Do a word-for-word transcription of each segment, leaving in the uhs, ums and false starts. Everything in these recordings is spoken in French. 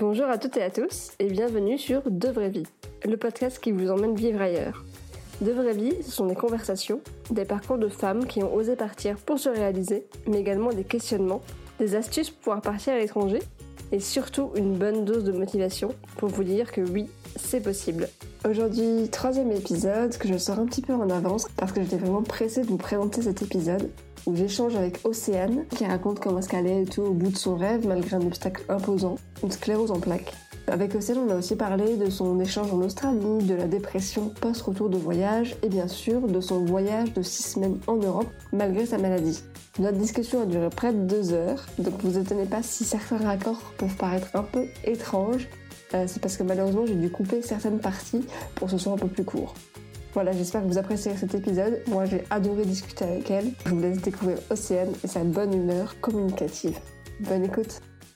Bonjour à toutes et à tous et bienvenue sur De Vraies Vies, le podcast qui vous emmène vivre ailleurs. De Vraies Vies, ce sont des conversations, des parcours de femmes qui ont osé partir pour se réaliser, mais également des questionnements, des astuces pour pouvoir partir à l'étranger et surtout une bonne dose de motivation pour vous dire que oui, c'est possible. Aujourd'hui, troisième épisode que je sors un petit peu en avance parce que j'étais vraiment pressée de vous présenter cet épisode où j'échange avec Océane qui raconte comment est-ce qu'elle est et tout au bout de son rêve malgré un obstacle imposant, une sclérose en plaques. Avec Océane, on a aussi parlé de son échange en Australie, de la dépression post-retour de voyage et bien sûr de son voyage de six semaines en Europe malgré sa maladie. Notre discussion a duré près de deux heures, donc vous étonnez pas si certains raccords peuvent paraître un peu étranges. Euh, c'est parce que malheureusement j'ai dû couper certaines parties pour que ce soit un peu plus court. Voilà, j'espère que vous apprécierez cet épisode. Moi, j'ai adoré discuter avec elle. Je vous laisse découvrir Océane et sa bonne humeur communicative. Bonne écoute.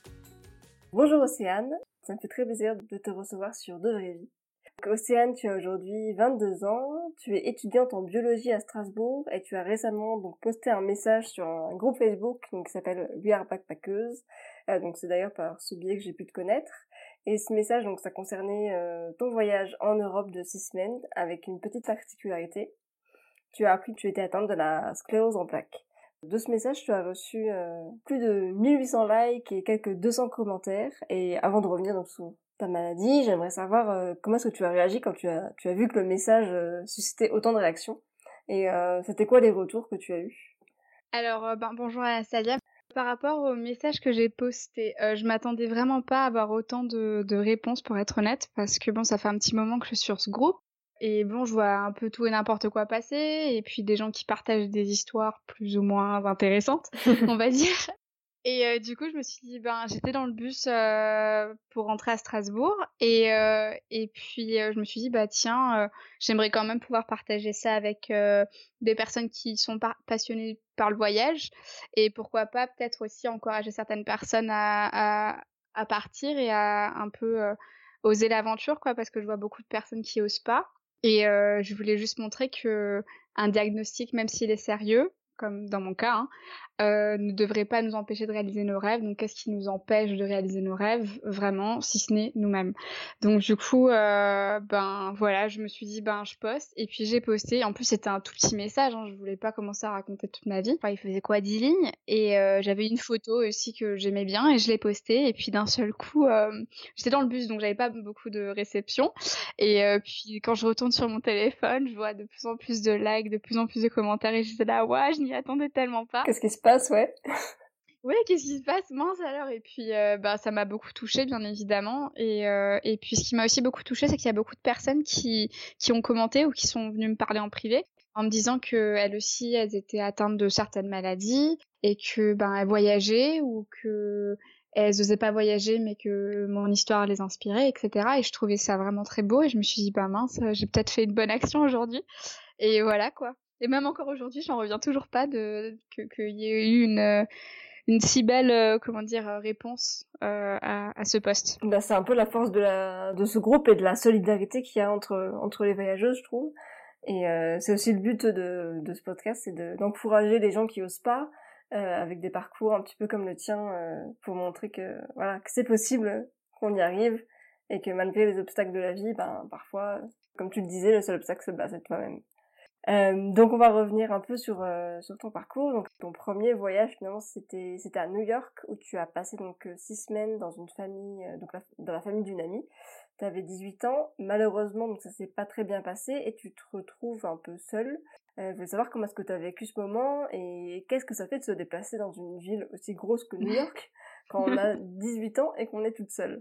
Bonjour Océane, ça me fait très plaisir de te recevoir sur De Vraies Vies. Donc, Océane, tu as aujourd'hui vingt-deux ans, tu es étudiante en biologie à Strasbourg et tu as récemment donc posté un message sur un groupe Facebook donc, qui s'appelle We Are Backpackers. Euh, donc c'est d'ailleurs par ce biais que j'ai pu te connaître. Et ce message, donc, ça concernait euh, ton voyage en Europe de six semaines avec une petite particularité. Tu as appris que tu étais atteinte de la sclérose en plaques. De ce message, tu as reçu euh, plus de mille huit cents likes et quelques deux cents commentaires. Et avant de revenir donc, sur ta maladie, j'aimerais savoir euh, comment est-ce que tu as réagi quand tu as, tu as vu que le message euh, suscitait autant de réactions. Et euh, c'était quoi les retours que tu as eus? Alors, euh, ben, bonjour à Salia. Par rapport au message que j'ai posté, euh, je m'attendais vraiment pas à avoir autant de, de réponses pour être honnête, parce que bon, ça fait un petit moment que je suis sur ce groupe, et bon, je vois un peu tout et n'importe quoi passer, et puis des gens qui partagent des histoires plus ou moins intéressantes, on va dire. Et euh, du coup, je me suis dit, ben, j'étais dans le bus euh, pour rentrer à Strasbourg, et euh, et puis euh, je me suis dit, bah tiens, euh, j'aimerais quand même pouvoir partager ça avec euh, des personnes qui sont par- passionnées par le voyage, et pourquoi pas peut-être aussi encourager certaines personnes à à, à partir et à un peu euh, oser l'aventure, quoi, parce que je vois beaucoup de personnes qui osent pas. Et euh, je voulais juste montrer que un diagnostic, même s'il est sérieux, comme dans mon cas, hein, euh, ne devrait pas nous empêcher de réaliser nos rêves. Donc, qu'est-ce qui nous empêche de réaliser nos rêves, vraiment, si ce n'est nous-mêmes? Donc, du coup, euh, ben voilà, je me suis dit, ben je poste. Et puis, j'ai posté. En plus, c'était un tout petit message. Hein, je voulais pas commencer à raconter toute ma vie. Enfin, il faisait quoi, dix lignes. Et euh, j'avais une photo aussi que j'aimais bien et je l'ai postée. Et puis, d'un seul coup, euh, j'étais dans le bus, donc j'avais pas beaucoup de réception. Et euh, puis, quand je retourne sur mon téléphone, je vois de plus en plus de likes, de plus en plus de commentaires. Et j'étais là, ouais, je n'y attendais tellement pas. Qu'est-ce qui se passe, ouais? Ouais, qu'est-ce qui se passe? Mince alors. Et puis, euh, bah, ça m'a beaucoup touchée, bien évidemment. Et, euh, et puis, ce qui m'a aussi beaucoup touchée, c'est qu'il y a beaucoup de personnes qui, qui ont commenté ou qui sont venues me parler en privé en me disant que elles aussi, elles étaient atteintes de certaines maladies et que, ben, elles voyageaient ou que elles osaient pas voyager, mais que mon histoire les inspirait, et cetera. Et je trouvais ça vraiment très beau. Et je me suis dit, bah mince, j'ai peut-être fait une bonne action aujourd'hui. Et voilà, quoi. Et même encore aujourd'hui, j'en reviens toujours pas de que qu'il y ait eu une une si belle euh, comment dire euh, réponse euh, à, à ce post. Bah, c'est un peu la force de la de ce groupe et de la solidarité qu'il y a entre entre les voyageuses, je trouve. Et euh, c'est aussi le but de de ce podcast, c'est de d'encourager les gens qui osent pas euh, avec des parcours un petit peu comme le tien euh, pour montrer que voilà que c'est possible, qu'on y arrive et que malgré les obstacles de la vie, ben parfois, comme tu le disais, le seul obstacle c'est bah, c'est toi-même. Euh, donc on va revenir un peu sur euh, sur ton parcours. Donc ton premier voyage finalement c'était c'était à New York où tu as passé donc euh, six semaines dans une famille euh, donc la, dans la famille d'une amie. Tu avais dix-huit ans, malheureusement donc ça s'est pas très bien passé et tu te retrouves un peu seule. Euh, je veux savoir comment est-ce que tu as vécu ce moment et qu'est-ce que ça fait de se déplacer dans une ville aussi grosse que New York quand on a dix-huit ans et qu'on est toute seule.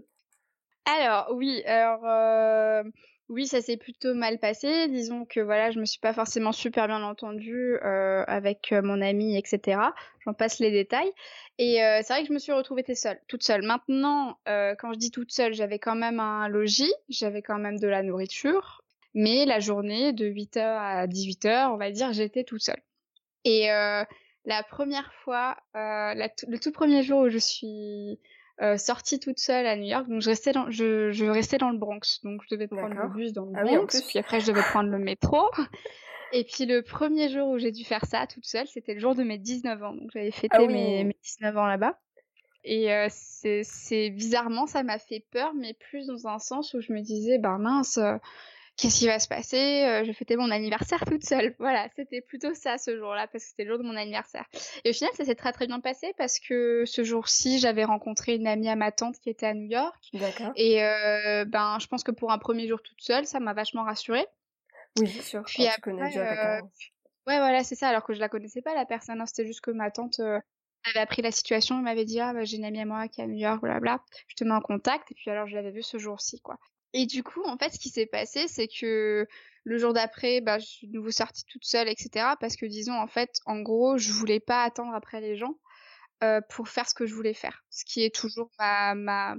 Alors oui, alors euh, oui, ça s'est plutôt mal passé. Disons que voilà, je me suis pas forcément super bien entendue euh, avec euh, mon ami, et cetera. J'en passe les détails. Et euh, c'est vrai que je me suis retrouvée seule, toute seule. Maintenant, euh, quand je dis toute seule, j'avais quand même un logis, j'avais quand même de la nourriture, mais la journée de huit heures à dix-huit heures, on va dire, j'étais toute seule. Et euh, la première fois, euh, la t- le tout premier jour où je suis euh, sortie toute seule à New York, donc je restais dans, je, je restais dans le Bronx, donc je devais prendre le D'accord. bus dans le Ah oui, en Bronx, plus. puis après je devais prendre le métro. Et puis le premier jour où j'ai dû faire ça toute seule, c'était le jour de mes dix-neuf ans, donc j'avais Ah fêté mes, oui. mes dix-neuf ans là-bas. Et euh, c'est, c'est bizarrement, ça m'a fait peur, mais plus dans un sens où je me disais, ben mince, euh, qu'est-ce qui va se passer? Euh, Je fêtais mon anniversaire toute seule. Voilà, c'était plutôt ça ce jour-là, parce que c'était le jour de mon anniversaire. Et au final, ça s'est très très bien passé, parce que ce jour-ci, j'avais rencontré une amie à ma tante qui était à New York. D'accord. Et euh, ben, je pense que pour un premier jour toute seule, ça m'a vachement rassurée. Oui, c'est sûr, Puis quand tu connais après, déjà euh, quelqu'un. ouais, voilà, c'est ça, alors que je la connaissais pas, la personne, hein, c'était juste que ma tante euh, avait appris la situation, elle m'avait dit, ah, bah, j'ai une amie à moi qui est à New York, blablabla, je te mets en contact, et puis alors je l'avais vue ce jour-ci, quoi. Et du coup, en fait, ce qui s'est passé, c'est que le jour d'après, bah, je suis de nouveau sortie toute seule, et cetera, parce que disons, en fait, en gros, je voulais pas attendre après les gens euh, pour faire ce que je voulais faire, ce qui est toujours ma, ma,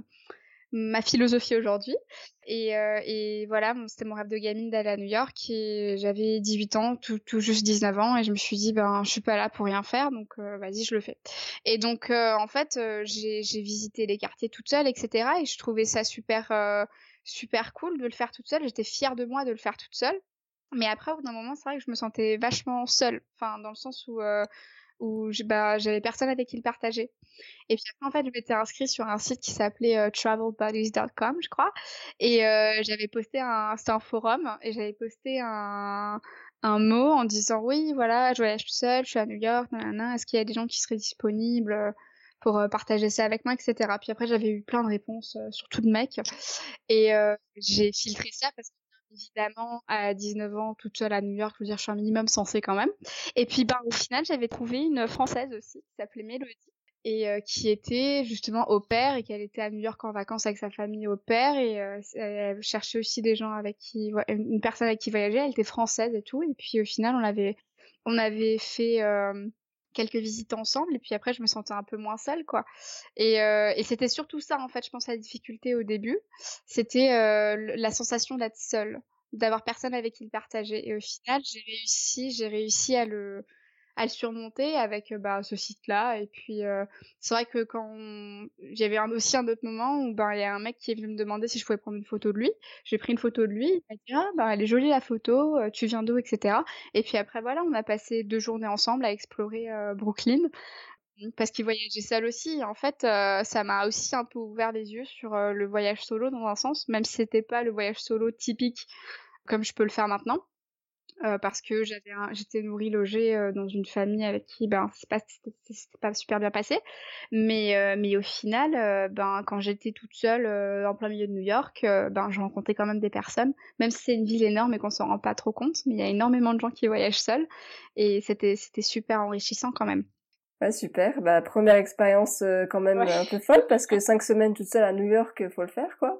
ma philosophie aujourd'hui. Et, euh, et voilà, bon, c'était mon rêve de gamine d'aller à New York et j'avais dix-huit ans, tout, tout juste dix-neuf ans, et je me suis dit, ben, je suis pas là pour rien faire, donc euh, vas-y, je le fais. Et donc, euh, en fait, euh, j'ai, j'ai visité les quartiers toute seule, et cetera. Et je trouvais ça super, euh, super cool de le faire toute seule. J'étais fière de moi de le faire toute seule. Mais après, au bout d'un moment, c'est vrai que je me sentais vachement seule, enfin, dans le sens où, euh, où j'ai- bah, j'avais personne avec qui le partager. Et puis après, en fait, je m'étais inscrite sur un site qui s'appelait euh, travel buddies dot com, je crois. Et euh, j'avais posté un, c'était un forum, et j'avais posté un, un mot en disant oui, voilà, je voyage toute seule, je suis à New York, nanana, est-ce qu'il y a des gens qui seraient disponibles euh, pour euh, partager ça avec moi, et cetera. Puis après, j'avais eu plein de réponses, euh, surtout de mecs. Et euh, j'ai filtré ça parce que évidemment, à dix-neuf ans, toute seule à New York, je veux dire, je suis un minimum censée quand même. Et puis, bah, au final, j'avais trouvé une Française aussi, qui s'appelait Mélodie, et euh, qui était justement au pair, et qu'elle était à New York en vacances avec sa famille au pair, et euh, elle cherchait aussi des gens avec qui, une personne avec qui voyager, elle était française et tout, et puis au final, on avait, on avait fait euh, quelques visites ensemble, et puis après, je me sentais un peu moins seule, quoi. Et, euh, et c'était surtout ça, en fait, je pense, la difficulté au début, c'était euh, la sensation d'être seule, d'avoir personne avec qui le partager. Et au final, j'ai réussi, j'ai réussi à le, à le surmonter avec euh, bah, ce site-là. Et puis, euh, c'est vrai que quand on... j'avais un, aussi un autre moment où ben il y a un mec qui est venu me demander si je pouvais prendre une photo de lui. J'ai pris une photo de lui. Il m'a dit ah ben elle est jolie la photo. euh, Tu viens d'où, et cetera. Et puis après voilà, on a passé deux journées ensemble à explorer euh, Brooklyn parce qu'il voyageait seul aussi. En fait, euh, ça m'a aussi un peu ouvert les yeux sur euh, le voyage solo dans un sens, même si c'était pas le voyage solo typique comme je peux le faire maintenant. Euh, parce que j'avais un- j'étais nourrie logée euh, dans une famille avec qui ben c'est pas c'était c'était pas super bien passé, mais euh, mais au final euh, ben quand j'étais toute seule euh, en plein milieu de New York, euh, ben je rencontrais quand même des personnes, même si c'est une ville énorme et qu'on s'en rend pas trop compte, mais il y a énormément de gens qui voyagent seuls, et c'était c'était super enrichissant quand même. Ouais, super. Bah, première expérience euh, quand même Ouais. un peu folle, parce que cinq semaines toute seule à New York, faut le faire, quoi.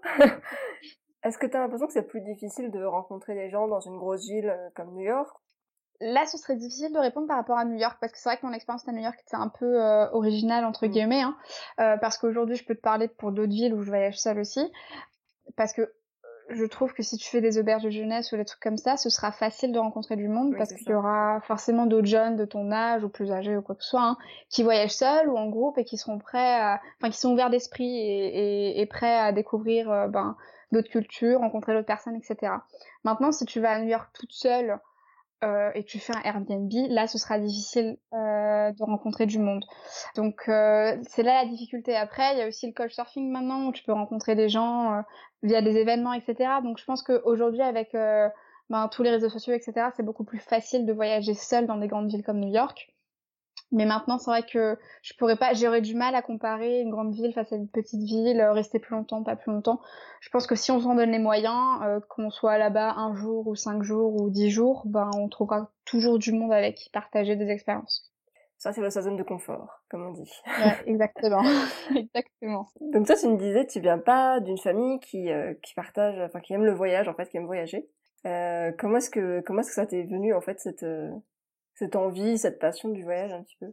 Est-ce que t'as l'impression que c'est plus difficile de rencontrer des gens dans une grosse ville euh, comme New York? Là, ce serait difficile de répondre par rapport à New York, parce que c'est vrai que mon expérience à New York était un peu euh, originale, entre Mm. guillemets, hein, euh, parce qu'aujourd'hui, je peux te parler pour d'autres villes où je voyage seule aussi, parce que je trouve que si tu fais des auberges de jeunesse ou des trucs comme ça, ce sera facile de rencontrer du monde, Oui, parce c'est qu'il y ça. aura forcément d'autres jeunes de ton âge ou plus âgés ou quoi que ce soit, hein, qui voyagent seuls ou en groupe et qui seront prêts à, enfin, qui sont ouverts d'esprit et, et, et prêts à découvrir euh, ben, d'autres cultures, rencontrer d'autres personnes, et cetera. Maintenant, si tu vas à New York toute seule, euh, et que tu fais un Airbnb, là ce sera difficile euh, de rencontrer du monde. Donc euh, c'est là la difficulté. Après, il y a aussi le couchsurfing maintenant où tu peux rencontrer des gens euh, via des événements, et cetera. Donc je pense qu'aujourd'hui avec euh, ben, tous les réseaux sociaux, et cetera, c'est beaucoup plus facile de voyager seul dans des grandes villes comme New York. Mais maintenant, c'est vrai que je pourrais pas, j'aurais du mal à comparer une grande ville face à une petite ville, euh, rester plus longtemps, pas plus longtemps. Je pense que si on s'en donne les moyens, euh, qu'on soit là-bas un jour ou cinq jours ou dix jours, ben on trouvera toujours du monde avec qui partager des expériences. Ça, c'est sa zone de confort, comme on dit. Ouais, exactement, exactement. Donc toi, tu me disais, tu viens pas d'une famille qui euh, qui partage, enfin qui aime le voyage, en fait, qui aime voyager. Euh, comment est-ce que comment est-ce que ça t'est venu, en fait, cette euh, cette envie, cette passion du voyage, un petit peu?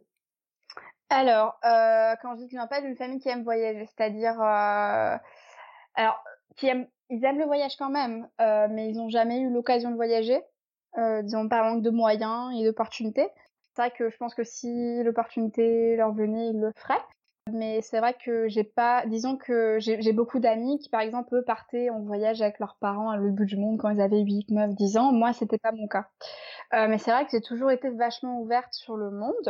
Alors, euh, quand je dis que je viens pas d'une famille qui aime voyager, c'est-à-dire, euh, alors, qui aime, ils aiment le voyage quand même, euh, mais ils ont jamais eu l'occasion de voyager, euh, disons par manque de moyens et d'opportunités. C'est vrai que je pense que si l'opportunité leur venait, ils le feraient. Mais c'est vrai que j'ai pas, disons que j'ai j'ai beaucoup d'amis qui, par exemple, eux, partaient en voyage avec leurs parents à l'autre bout du monde quand ils avaient huit, neuf, dix ans. Moi, c'était pas mon cas. Euh, mais c'est vrai que j'ai toujours été vachement ouverte sur le monde.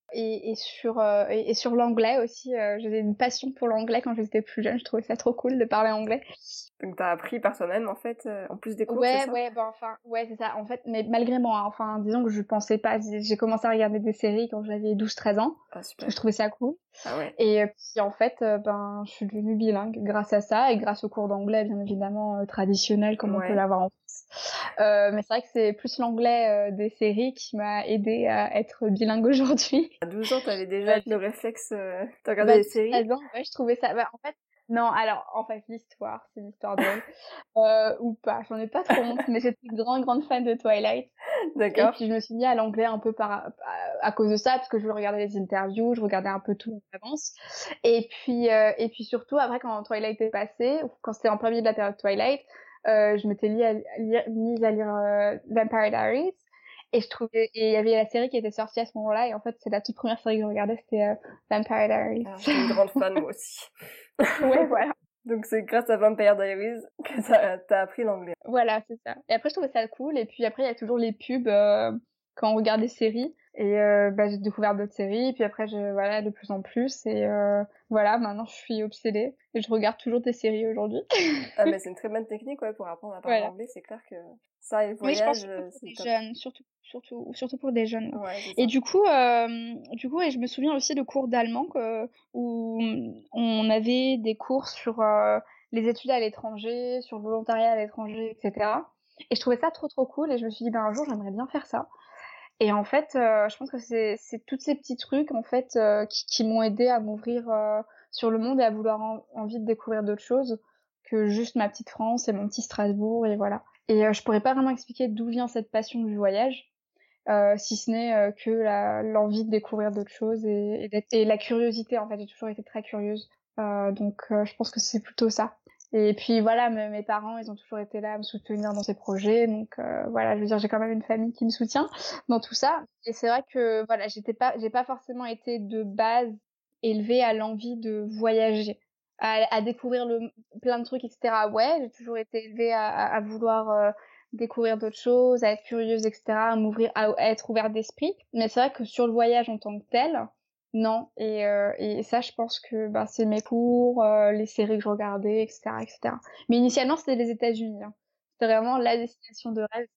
Et, et sur euh, et, et sur l'anglais aussi, euh, j'avais une passion pour l'anglais quand j'étais plus jeune. Je trouvais ça trop cool de parler anglais. Donc t'as appris par toi-même en fait, euh, en plus des cours, c'est Ouais, ça? ouais, bah enfin, ouais, c'est ça. En fait, mais malgré moi, hein, enfin, disons que je pensais pas. J'ai j'ai commencé à regarder des séries quand j'avais douze treize ans, Ah parce que je super. trouvais ça cool. Ah ouais. Et euh, puis en fait, euh, ben, je suis devenue bilingue grâce à ça et grâce aux cours d'anglais, bien évidemment, euh, traditionnels comme on peut Ouais. l'avoir en France. Euh, mais c'est vrai que c'est plus l'anglais euh, des séries qui m'a aidé à être bilingue aujourd'hui. À douze ans, t'avais déjà Euh, le réflexe euh, de regarder Bah, des séries? treize ans, ouais, je trouvais ça. Bah, en fait, non, alors, en fait, l'histoire, c'est une histoire drôle. Euh, ou pas, j'en ai pas trop honte, mais j'étais une grande, grande fan de Twilight. Et D'accord. puis, je me suis mis à l'anglais un peu par, à, à cause de ça, parce que je regardais les interviews, je regardais un peu tout en avance. Et puis, euh, et puis surtout, après, quand Twilight est passé, ou quand c'était en plein milieu de la période Twilight, euh, je m'étais mise à lire, mise à lire euh, Vampire Diaries. Et je trouvais, et il y avait la série qui était sortie à ce moment-là, et en fait, c'est la toute première série que je regardais, c'était euh, Vampire Diaries. Alors j'étais une grande fan moi aussi. Ouais, voilà. Donc c'est grâce à Vampire Diaries que t'as, t'as appris l'anglais. Voilà, c'est ça. Et après, je trouvais ça cool. Et puis après, il y a toujours les pubs euh, quand on regarde des séries. Et euh, bah, j'ai découvert d'autres séries. Et puis après, je, voilà, de plus en plus. Et euh, voilà, maintenant, je suis obsédée. Et je regarde toujours des séries aujourd'hui. Ah mais c'est une très bonne technique ouais, pour apprendre à parler Voilà. anglais, c'est clair que ça et le Oui, je pense voyage, surtout euh, pour c'est des top. jeunes, surtout, surtout, surtout pour des jeunes. Ouais. Ouais, c'est Et ça. du coup, euh, du coup, et je me souviens aussi de cours d'allemand que, où on avait des cours sur euh, les études à l'étranger, sur le volontariat à l'étranger, et cetera. Et je trouvais ça trop trop cool. Et je me suis dit, ben un jour, j'aimerais bien faire ça. Et en fait, euh, je pense que c'est c'est tous ces petits trucs en fait euh, qui, qui m'ont aidé à m'ouvrir euh, sur le monde et à vouloir en- envie de découvrir d'autres choses que juste ma petite France et mon petit Strasbourg et voilà. Et euh, je pourrais pas vraiment expliquer d'où vient cette passion du voyage, euh, si ce n'est euh, que la- l'envie de découvrir d'autres choses et, et, d'être- et la curiosité en fait. J'ai toujours été très curieuse, Euh, donc euh, je pense que c'est plutôt ça. Et puis voilà, me- mes parents, ils ont toujours été là à me soutenir dans ces projets, donc euh, voilà, je veux dire, j'ai quand même une famille qui me soutient dans tout ça. Et c'est vrai que voilà, j'étais pas, j'ai pas forcément été de base élevée à l'envie de voyager, à, à découvrir le plein de trucs, et cetera. Ouais, j'ai toujours été élevée à, à, à vouloir euh, découvrir d'autres choses, à être curieuse, et cetera, à m'ouvrir, à, à être ouverte d'esprit. Mais c'est vrai que sur le voyage en tant que tel, non. Et, euh, et ça, je pense que bah, c'est mes cours, euh, les séries que je regardais, et cetera, et cetera. Mais initialement, c'était les États-Unis. Hein. C'était vraiment la destination de rêve.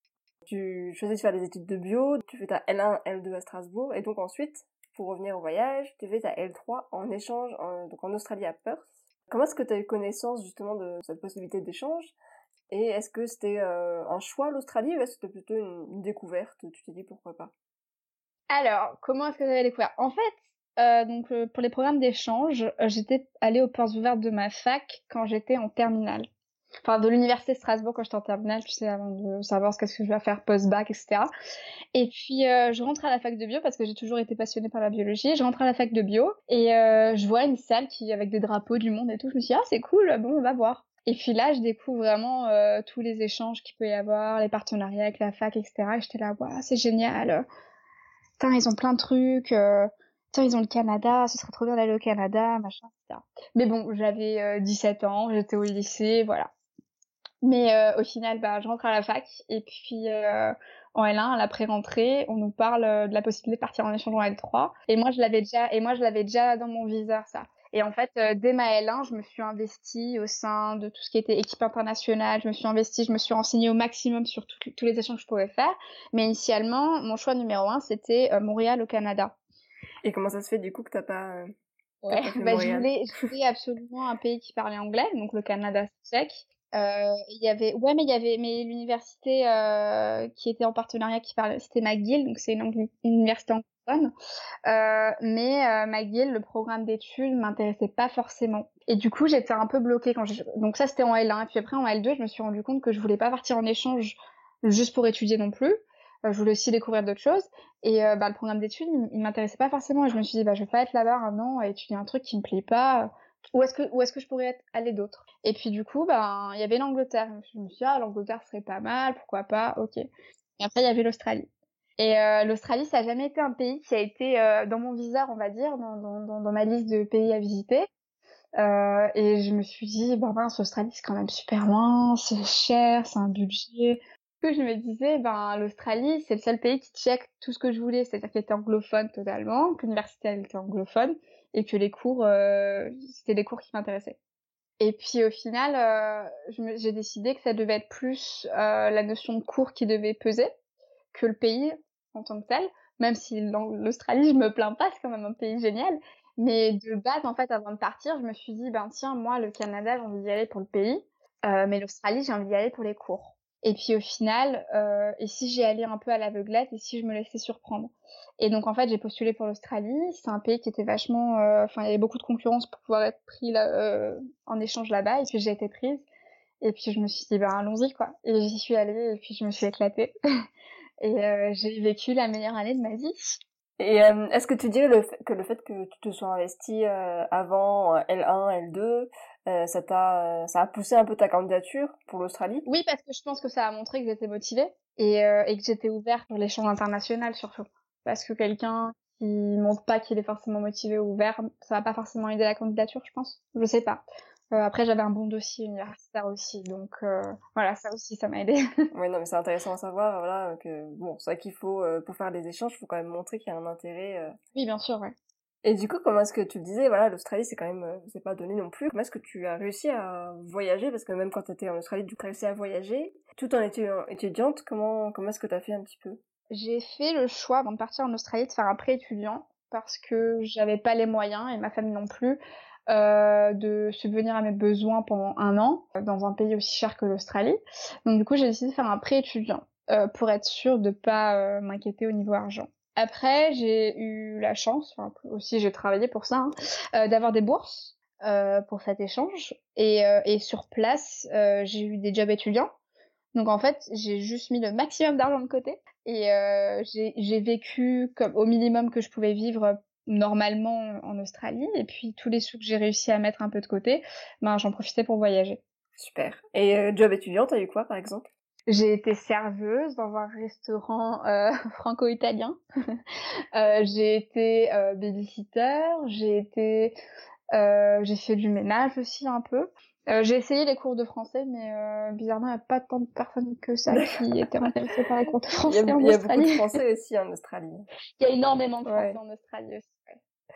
Tu choisis de faire des études de bio, tu fais ta L un, L deux à Strasbourg, et donc ensuite, pour revenir au voyage, tu fais ta L trois en échange, en, donc en Australie à Perth. Comment est-ce que tu as eu connaissance justement de cette possibilité d'échange? Et est-ce que c'était euh, un choix l'Australie ou est-ce que c'était plutôt une, une découverte? Tu t'es dit pourquoi pas? Alors, comment est-ce que j'avais découvert? En fait, euh, donc euh, pour les programmes d'échange, euh, j'étais allée aux portes ouvertes de ma fac quand j'étais en terminale. Enfin, de l'université de Strasbourg quand j'étais en terminale, tu sais, avant de savoir ce que je vais faire post-bac, et cetera. Et puis, euh, je rentre à la fac de bio parce que j'ai toujours été passionnée par la biologie. Je rentre à la fac de bio et euh, je vois une salle qui avec des drapeaux du monde et tout. Je me suis dit, ah, c'est cool, bon, on va voir. Et puis là, je découvre vraiment euh, tous les échanges qu'il peut y avoir, les partenariats avec la fac, et cetera. Et j'étais là, waouh, c'est génial. Putain, ils ont plein de trucs. Euh... Putain, ils ont le Canada, ce serait trop bien d'aller au Canada, machin, et cetera. Mais bon, j'avais euh, dix-sept ans, j'étais au lycée, voilà. Mais euh, au final, bah, je rentre à la fac et puis euh, en L un, à la pré-rentrée, on nous parle euh, de la possibilité de partir en échange en L trois. Et moi, je l'avais déjà, et moi, je l'avais déjà dans mon viseur, ça. Et en fait, euh, dès ma L un, je me suis investie au sein de tout ce qui était équipe internationale. Je me suis investie, je me suis renseignée au maximum sur tout- tous les échanges que je pouvais faire. Mais initialement, mon choix numéro un, c'était euh, Montréal au Canada. Et comment ça se fait du coup que t'as pas, euh, t'as Ouais, pas fait bah je Montréal? voulais, je voulais absolument un pays qui parlait anglais, donc le Canada, c'est tchèque. Euh, il y avait, ouais, mais il y avait, mais l'université euh, qui était en partenariat qui parlait, c'était McGill, donc c'est une, angli- une université anglophone. Euh, mais euh, McGill, le programme d'études m'intéressait pas forcément. Et du coup, j'étais un peu bloquée quand j'ai, donc ça c'était en L un, et puis après en L deux, je me suis rendu compte que je voulais pas partir en échange juste pour étudier non plus. Euh, je voulais aussi découvrir d'autres choses. Et euh, bah, le programme d'études, il, il m'intéressait pas forcément. Et je me suis dit, bah, je vais pas être là-bas un an à étudier un truc qui me plaît pas. Où est-ce que, où est-ce que je pourrais être, aller d'autre? Et puis du coup, ben, il y avait l'Angleterre. Je me suis dit, ah, l'Angleterre serait pas mal, pourquoi pas, ok. Et après, il y avait l'Australie. Et euh, l'Australie, ça a jamais été un pays qui a été euh, dans mon viseur, on va dire, dans, dans, dans, dans ma liste de pays à visiter. Euh, et je me suis dit, bah mince, l'Australie, c'est quand même super loin, c'est cher, c'est un budget. Du coup, je me disais, ben, l'Australie, c'est le seul pays qui check tout ce que je voulais, c'est-à-dire qu'il était anglophone totalement, que l'université, elle était anglophone, et que les cours, euh, c'était les cours qui m'intéressaient. Et puis, au final, euh, je me- j'ai décidé que ça devait être plus euh, la notion de cours qui devait peser que le pays en tant que tel, même si l'Ang- l'Australie, je me plains pas, c'est quand même un pays génial. Mais de base, en fait, avant de partir, je me suis dit, ben tiens, moi, le Canada, j'ai envie d'y aller pour le pays, euh, mais l'Australie, j'ai envie d'y aller pour les cours. Et puis au final, euh, et si j'y allais un peu à l'aveuglette, et si je me laissais surprendre. Et donc en fait, j'ai postulé pour l'Australie. C'est un pays qui était vachement, euh, enfin, il y avait beaucoup de concurrence pour pouvoir être pris là, euh, en échange là-bas. Et puis j'ai été prise. Et puis je me suis dit, ben allons-y quoi. Et j'y suis allée, et puis je me suis éclatée. Et euh, j'ai vécu la meilleure année de ma vie. Et euh, est-ce que tu dirais le fait, que le fait que tu te sois investi euh, avant euh, L un, L deux, euh, ça t'a, ça a poussé un peu ta candidature pour l'Australie? Oui, parce que je pense que ça a montré que j'étais motivée et, euh, et que j'étais ouverte sur l'échange international surtout. Parce que quelqu'un qui montre pas qu'il est forcément motivé ou ouvert, ça va pas forcément aider la candidature, je pense. Je sais pas. Euh, après, j'avais un bon dossier universitaire aussi, donc euh, voilà, ça aussi, ça m'a aidé. Oui, non, mais c'est intéressant à savoir, voilà, que bon, c'est vrai qu'il faut, euh, pour faire des échanges, il faut quand même montrer qu'il y a un intérêt. euh. Oui, bien sûr, ouais. Et du coup, comment est-ce que tu le disais, voilà, l'Australie, c'est quand même, euh, c'est pas donné non plus. Comment est-ce que tu as réussi à voyager? Parce que même quand tu étais en Australie, tu as réussi à voyager. Tout en étant étudiante, comment, comment est-ce que tu as fait un petit peu? J'ai fait le choix avant de partir en Australie de faire un prêt étudiant parce que j'avais pas les moyens et ma famille non plus euh, de subvenir à mes besoins pendant un an euh, dans un pays aussi cher que l'Australie. Donc du coup j'ai décidé de faire un prêt étudiant euh, pour être sûre de pas euh, m'inquiéter au niveau argent. Après j'ai eu la chance, enfin aussi j'ai travaillé pour ça, hein, euh, d'avoir des bourses euh, pour cet échange et, euh, et sur place euh, j'ai eu des jobs étudiants. Donc en fait, j'ai juste mis le maximum d'argent de côté et euh, j'ai j'ai vécu comme au minimum que je pouvais vivre normalement en Australie. Et puis tous les sous que j'ai réussi à mettre un peu de côté, ben j'en profitais pour voyager. Super. Et euh, job étudiant, t'as eu quoi, par exemple? J'ai été serveuse dans un restaurant euh, franco-italien. Euh, j'ai été euh, babysitter. J'ai été, euh, j'ai fait du ménage aussi un peu. Euh, j'ai essayé les cours de français, mais euh, bizarrement, il n'y a pas tant de personnes que ça qui étaient intéressées par les cours de Il y a, français en il y a beaucoup de Australie. Français aussi en Australie. Il y a énormément de Français Ouais, en Australie aussi.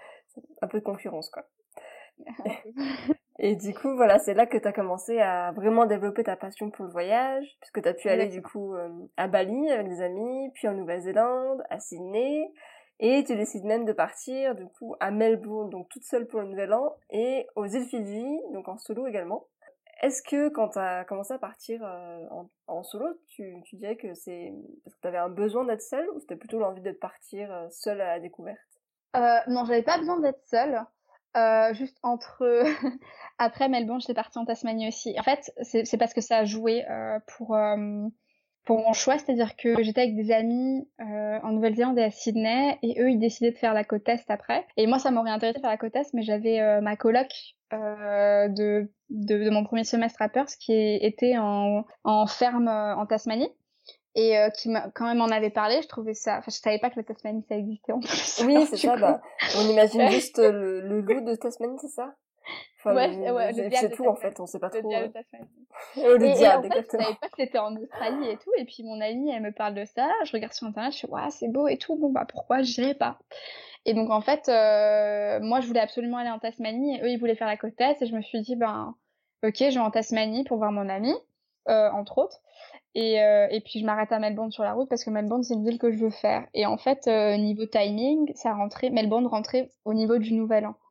un peu de concurrence, quoi. Ouais. Et du coup, voilà, c'est là que tu as commencé à vraiment développer ta passion pour le voyage, puisque tu as pu aller du Exactement. coup euh, à Bali avec des amis, puis en Nouvelle-Zélande, à Sydney, et tu décides même de partir du coup à Melbourne, donc toute seule pour le Nouvel An, et aux îles Fidji, donc en solo également. Est-ce que quand tu as commencé à partir euh, en, en solo, tu, tu dirais que c'est parce que tu avais un besoin d'être seule, ou c'était plutôt l'envie de partir euh, seule à la découverte? Euh, non, j'avais pas besoin d'être seule. Euh, juste entre après Melbourne, j'étais partie en Tasmanie aussi. En fait, c'est c'est parce que ça a joué euh, pour euh, pour mon choix, c'est-à-dire que j'étais avec des amis euh, en Nouvelle-Zélande et à Sydney, et eux ils décidaient de faire la côte est après. Et moi, ça m'aurait intéressé de faire la côte est, mais j'avais euh, ma coloc euh, de, de de mon premier semestre à Perth qui était en en ferme euh, en Tasmanie. Et euh, qui m'a quand même en avait parlé, je trouvais ça, enfin je savais pas que la Tasmanie ça existait en plus. Oui, Alors, c'est du ça, coup, bah, on imagine juste euh, le, le loup de Tasmanie, c'est ça? Enfin, ouais, le, c'est- ouais, le le- et puis diable c'est de tout, en Tasmanie, fait, on sait pas le trop. diable Euh... de Tasmanie. Oh, le Et, et en diable, fait, je exactement. savais pas que c'était en Australie et tout, et puis mon amie elle me parle de ça, je regarde sur internet, je fais ouais c'est beau et tout, bon bah pourquoi j'irais pas. Et donc en fait, euh, moi je voulais absolument aller en Tasmanie, et eux ils voulaient faire la côte est, et je me suis dit ben ok je vais en Tasmanie pour voir mon amie, euh, entre autres. Et, euh, et puis je m'arrête à Melbourne sur la route parce que Melbourne c'est une ville que je veux faire. Et en fait, euh, niveau timing, ça rentrait, Melbourne rentrait au niveau du Nouvel An.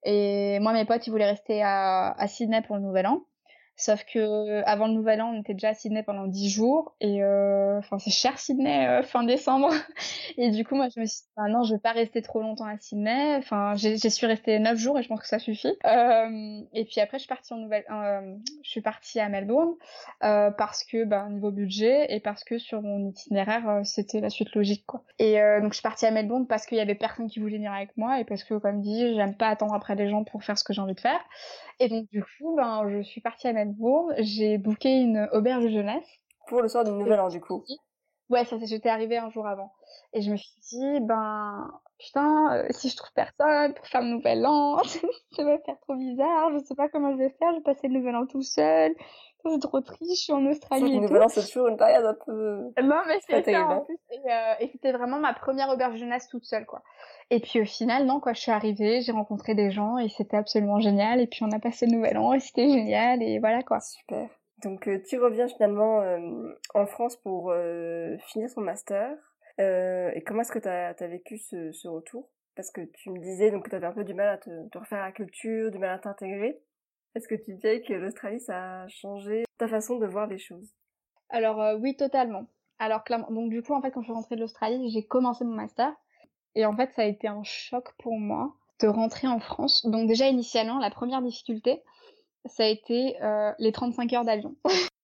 Et moi, mes potes, ils voulaient rester à, à Sydney pour le Nouvel An. Sauf que avant le Nouvel An, on était déjà à Sydney pendant dix jours. Et euh, enfin, c'est cher Sydney euh, fin décembre. Et du coup, moi, je me suis dit, ah non, je vais pas rester trop longtemps à Sydney. Enfin, j'ai, j'y suis restée neuf jours et je pense que ça suffit. Euh, et puis après, je suis partie en Nouvelle, euh, je suis partie à Melbourne euh, parce que, bah, niveau budget et parce que sur mon itinéraire, euh, c'était la suite logique, quoi. Et euh, donc, je suis partie à Melbourne parce qu'il y avait personne qui voulait venir avec moi et parce que, comme dit, j'aime pas attendre après les gens pour faire ce que j'ai envie de faire. Et donc, du coup, ben, je suis partie à Melbourne. J'ai booké une auberge de jeunesse. Pour le soir du Et je Nouvel me An, suis du coup. dit, ouais, ça, c'est- j'étais arrivée un jour avant. Et je me suis dit, ben, putain, euh, si je trouve personne pour faire le nouvel an, ça va faire trop bizarre, je sais pas comment je vais faire, je vais passer le nouvel an tout seul, c'est trop triste, je suis en Australie Le et nouvel tout. an, c'est toujours une période un peu... Non, mais pas c'est ça terrible, en hein. plus. Et, euh, et c'était vraiment ma première auberge jeunesse toute seule, quoi. Et puis au final, non, quoi, je suis arrivée, j'ai rencontré des gens et c'était absolument génial. Et puis on a passé le nouvel an et c'était génial et voilà, quoi. Super. Donc euh, tu reviens finalement euh, en France pour euh, finir ton master. Euh, et comment est-ce que tu as vécu ce, ce retour? Parce que tu me disais donc que tu avais un peu du mal à te, te refaire à la culture, du mal à t'intégrer. Est-ce que tu dirais que l'Australie, ça a changé ta façon de voir les choses? Alors euh, oui, totalement. Alors clairement, donc du coup, en fait, quand je suis rentrée de l'Australie, j'ai commencé mon master. Et en fait, ça a été un choc pour moi de rentrer en France. Donc déjà, initialement, la première difficulté, ça a été euh, les trente-cinq heures d'avion.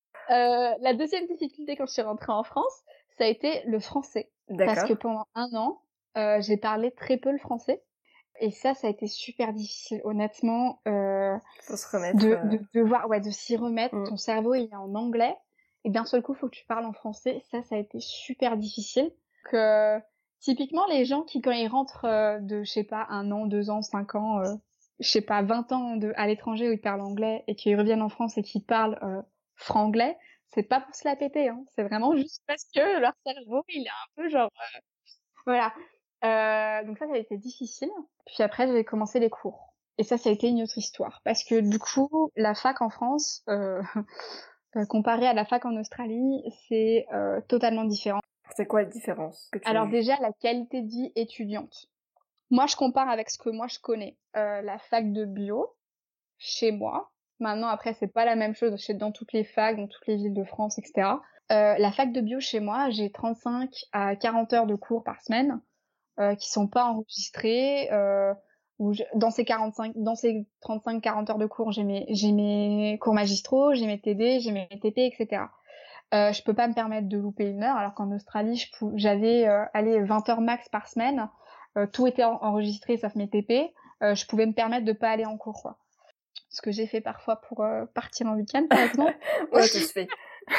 euh, la deuxième difficulté quand je suis rentrée en France, ça a été le français. Parce que D'accord. pendant un an, euh, j'ai parlé très peu le français. Et ça, ça a été super difficile, honnêtement. Euh, Faut se remettre... de, euh, de devoir, ouais, de s'y remettre. mm. Ton cerveau, il est en anglais. Et d'un seul coup, faut que tu parles en français. Ça, ça a été super difficile. Que, typiquement, les gens qui, quand ils rentrent euh, de, je sais pas, un an, deux ans, cinq ans, euh, je sais pas, vingt ans de, à l'étranger où ils parlent anglais et qu'ils reviennent en France et qu'ils parlent euh, franglais, c'est pas pour se la péter, hein. C'est vraiment juste parce que leur cerveau, il est un peu genre, euh, voilà. Euh, donc ça, ça a été difficile. Puis après, j'ai commencé les cours. Et ça, ça a été une autre histoire. Parce que du coup, la fac en France, euh, comparée à la fac en Australie, c'est euh, totalement différent. C'est quoi la différence que tu as Alors vue? déjà, la qualité de vie étudiante. Moi, je compare avec ce que moi, je connais. Euh, la fac de bio, chez moi. Maintenant, après, c'est pas la même chose chez, dans toutes les facs, dans toutes les villes de France, et cetera. Euh, la fac de bio, chez moi, j'ai trente-cinq à quarante heures de cours par semaine. Euh, qui sont pas enregistrés. Euh, où je, dans ces quarante-cinq, dans ces trente-cinq quarante heures de cours, j'ai mes, j'ai mes cours magistraux, j'ai mes T D, j'ai mes T P, et cetera. Euh, je peux pas me permettre de louper une heure, alors qu'en Australie, je pou- j'avais euh, allez, vingt heures max par semaine. Euh, tout était en- enregistré sauf mes T P. Euh, je pouvais me permettre de pas aller en cours, quoi. Ce que j'ai fait parfois pour euh, partir en week-end, par exemple. On l'a tous fait.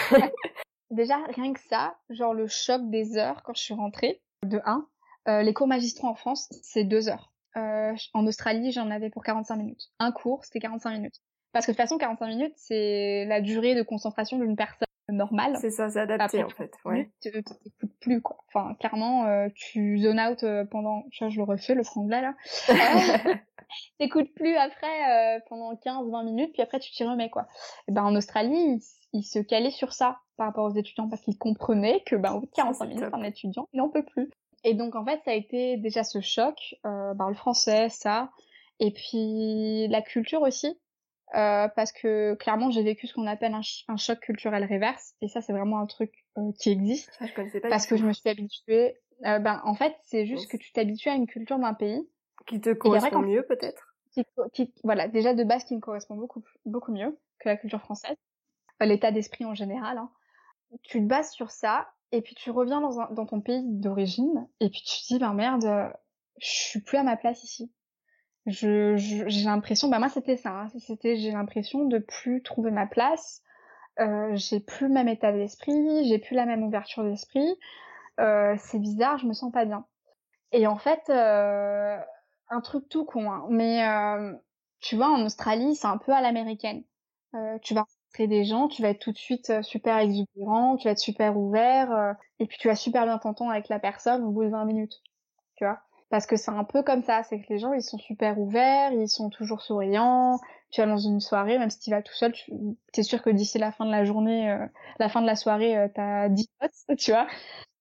Déjà, rien que ça, genre le choc des heures quand je suis rentrée, de un. Euh, les cours magistraux en France, c'est deux heures. Euh, en Australie, j'en avais pour quarante-cinq minutes. Un cours, c'était quarante-cinq minutes. Parce que de toute façon, quarante-cinq minutes, c'est la durée de concentration d'une personne normale. C'est ça, c'est adapté Après en fait. quarante-cinq Ouais. minutes, tu t'écoutes plus, quoi. Enfin, clairement, euh, tu zone out euh, pendant... Tu vois, je le refais, le franglais, là. Euh, T'écoutes plus après euh, pendant quinze vingt minutes, puis après, tu t'y remets, quoi. Et ben, en Australie, ils, ils se calaient sur ça par rapport aux étudiants parce qu'ils comprenaient que, ben, au bout de quarante-cinq minutes, top. un étudiant, il en peut plus. Et donc, en fait, ça a été déjà ce choc, euh, ben, le français, ça, et puis la culture aussi, euh, parce que clairement, j'ai vécu ce qu'on appelle un, ch- un choc culturel reverse, et ça, c'est vraiment un truc euh, qui existe, Ça, je connaissais pas parce du que tout. je me suis habituée. Euh, ben, en fait, c'est juste Yes. que tu t'habitues à une culture d'un pays, Qui te et qu'après, correspond quand mieux peut-être? qui, qui, voilà, déjà de base qui me correspond beaucoup, beaucoup mieux que la culture française, euh, l'état d'esprit en général. Hein. Tu te bases sur ça, et puis tu reviens dans, un, dans ton pays d'origine, et puis tu te dis, ben merde, euh, je suis plus à ma place ici. Je, je, j'ai l'impression, bah moi c'était ça, hein, c'était j'ai l'impression de plus trouver ma place, euh, j'ai plus le même état d'esprit, j'ai plus la même ouverture d'esprit, euh, c'est bizarre, je me sens pas bien. Et en fait, euh, un truc tout con, hein, mais euh, tu vois, en Australie, c'est un peu à l'américaine. Euh, tu vas rencontrer des gens, tu vas être tout de suite euh, super exubérant, tu vas être super ouvert, euh, et puis tu vas super bien t'entendre avec la personne au bout de vingt minutes, tu vois. Parce que c'est un peu comme ça, c'est que les gens, ils sont super ouverts, ils sont toujours souriants. Tu vas dans une soirée, même si tu vas tout seul, tu es sûr que d'ici la fin de la journée, euh, la fin de la soirée, euh, t'as dix potes, tu vois.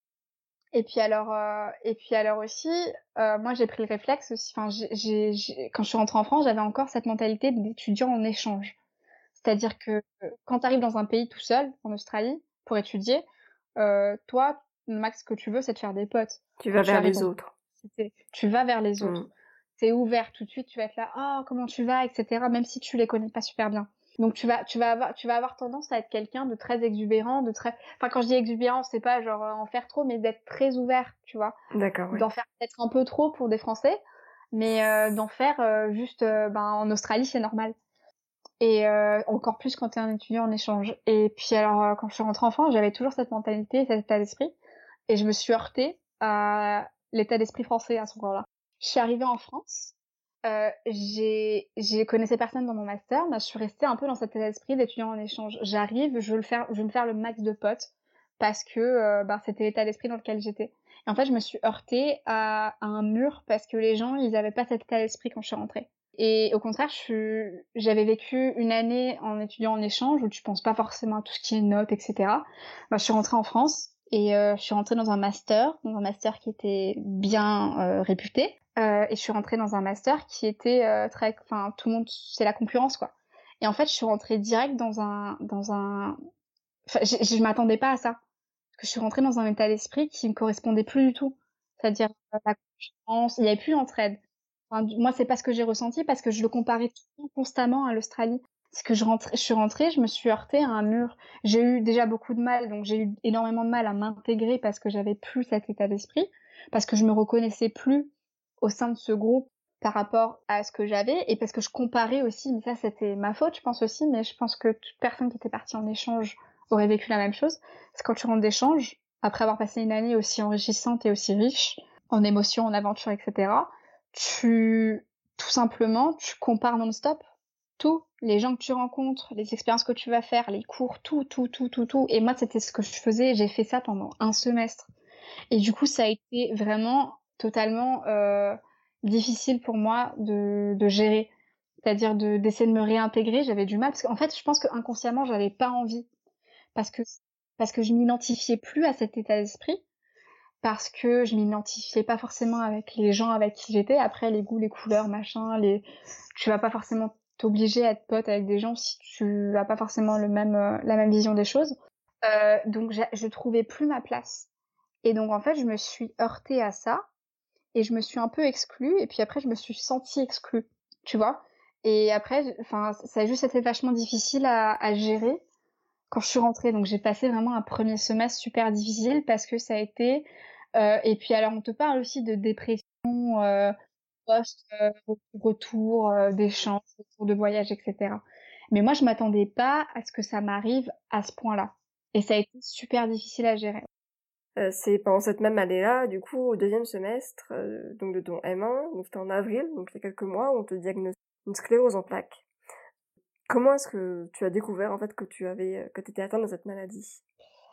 Et puis alors, euh, et puis alors aussi, euh, moi j'ai pris le réflexe aussi. Enfin, j'ai, j'ai, j'ai- quand je suis rentrée en France, j'avais encore cette mentalité d'étudiant en échange. C'est-à-dire que euh, quand tu arrives dans un pays tout seul, en Australie, pour étudier, euh, toi, le max que tu veux, c'est de faire des potes. Tu Quand vas tu vers arrives les dans une autres. université, tu vas vers les autres. Mm. T'es ouvert tout de suite, tu vas être là, oh comment tu vas, et cetera. Même si tu les connais pas super bien. Donc tu vas, tu vas avoir, tu vas avoir tendance à être quelqu'un de très exubérant, de très, enfin quand je dis exubérant, c'est pas genre euh, en faire trop, mais d'être très ouvert, tu vois, D'accord, ouais. d'en faire peut-être un peu trop pour des Français, mais euh, d'en faire euh, juste, euh, ben en Australie c'est normal. Et euh, encore plus quand t'es un étudiant en échange. Et puis alors euh, quand je suis rentrée en France, j'avais toujours cette mentalité, cet état d'esprit, et je me suis heurtée à l'état d'esprit français à ce moment-là. Je suis arrivée en France, euh, j'ai, j'ai connaissais personne dans mon master, mais je suis restée un peu dans cet état d'esprit d'étudiant en échange. J'arrive, je veux le faire, je veux me faire le max de potes parce que euh, bah, c'était l'état d'esprit dans lequel j'étais. Et en fait, je me suis heurtée à, à un mur parce que les gens, ils avaient pas cet état d'esprit quand je suis rentrée. Et au contraire, je suis... j'avais vécu une année en étudiant en échange où tu penses pas forcément à tout ce qui est notes, et cetera. Bah, je suis rentrée en France et euh, je suis rentrée dans un master, dans un master qui était bien euh, réputé. Euh, et je suis rentrée dans un master qui était euh, très... Enfin, tout le monde... C'est la concurrence, quoi. Et en fait, je suis rentrée direct dans un... Dans un... Enfin, je, je m'attendais pas à ça. Parce que je suis rentrée dans un état d'esprit qui me correspondait plus du tout. C'est-à-dire euh, la confiance, il n'y avait plus d'entraide. Enfin, moi, c'est pas ce que j'ai ressenti parce que je le comparais tout constamment à l'Australie. C'est que je, rentrais, je suis rentrée, je me suis heurtée à un mur. J'ai eu déjà beaucoup de mal, donc j'ai eu énormément de mal à m'intégrer parce que j'avais plus cet état d'esprit, parce que je me reconnaissais plus au sein de ce groupe par rapport à ce que j'avais et parce que je comparais aussi, mais ça c'était ma faute, je pense aussi, mais je pense que toute personne qui était partie en échange aurait vécu la même chose. C'est quand tu rentres d'échange, après avoir passé une année aussi enrichissante et aussi riche, en émotions, en aventures, et cetera, tu, tout simplement, tu compares non-stop tout, les gens que tu rencontres, les expériences que tu vas faire, les cours, tout, tout, tout, tout, tout. Et moi, c'était ce que je faisais, j'ai fait ça pendant un semestre. Et du coup, ça a été vraiment totalement euh, difficile pour moi de, de gérer. C'est-à-dire de, d'essayer de me réintégrer, j'avais du mal, parce qu'en fait, je pense qu'inconsciemment, j'avais pas envie. Parce que, parce que je m'identifiais plus à cet état d'esprit, parce que je m'identifiais pas forcément avec les gens avec qui j'étais. Après, les goûts, les couleurs, machin, les... tu vas pas forcément t'obliger à être pote avec des gens si tu as pas forcément le même, euh, la même vision des choses. Euh, donc, je trouvais plus ma place. Et donc, en fait, je me suis heurtée à ça, et je me suis un peu exclue, et puis après, je me suis sentie exclue, tu vois. Et après, enfin, ça a juste été vachement difficile à, à gérer quand je suis rentrée. Donc, j'ai passé vraiment un premier semestre super difficile parce que ça a été... Euh, et puis, alors, on te parle aussi de dépression euh, post-retour, euh, d'échange, retour de voyage, et cetera. Mais moi, je m'attendais pas à ce que ça m'arrive à ce point-là. Et ça a été super difficile à gérer. Euh, c'est pendant cette même année-là, du coup, au deuxième semestre, euh, donc de ton M un, donc c'était en avril, donc il y a quelques mois, on te diagnostique une sclérose en plaques. Comment est-ce que tu as découvert en fait que tu avais, que tu étais atteinte de cette maladie?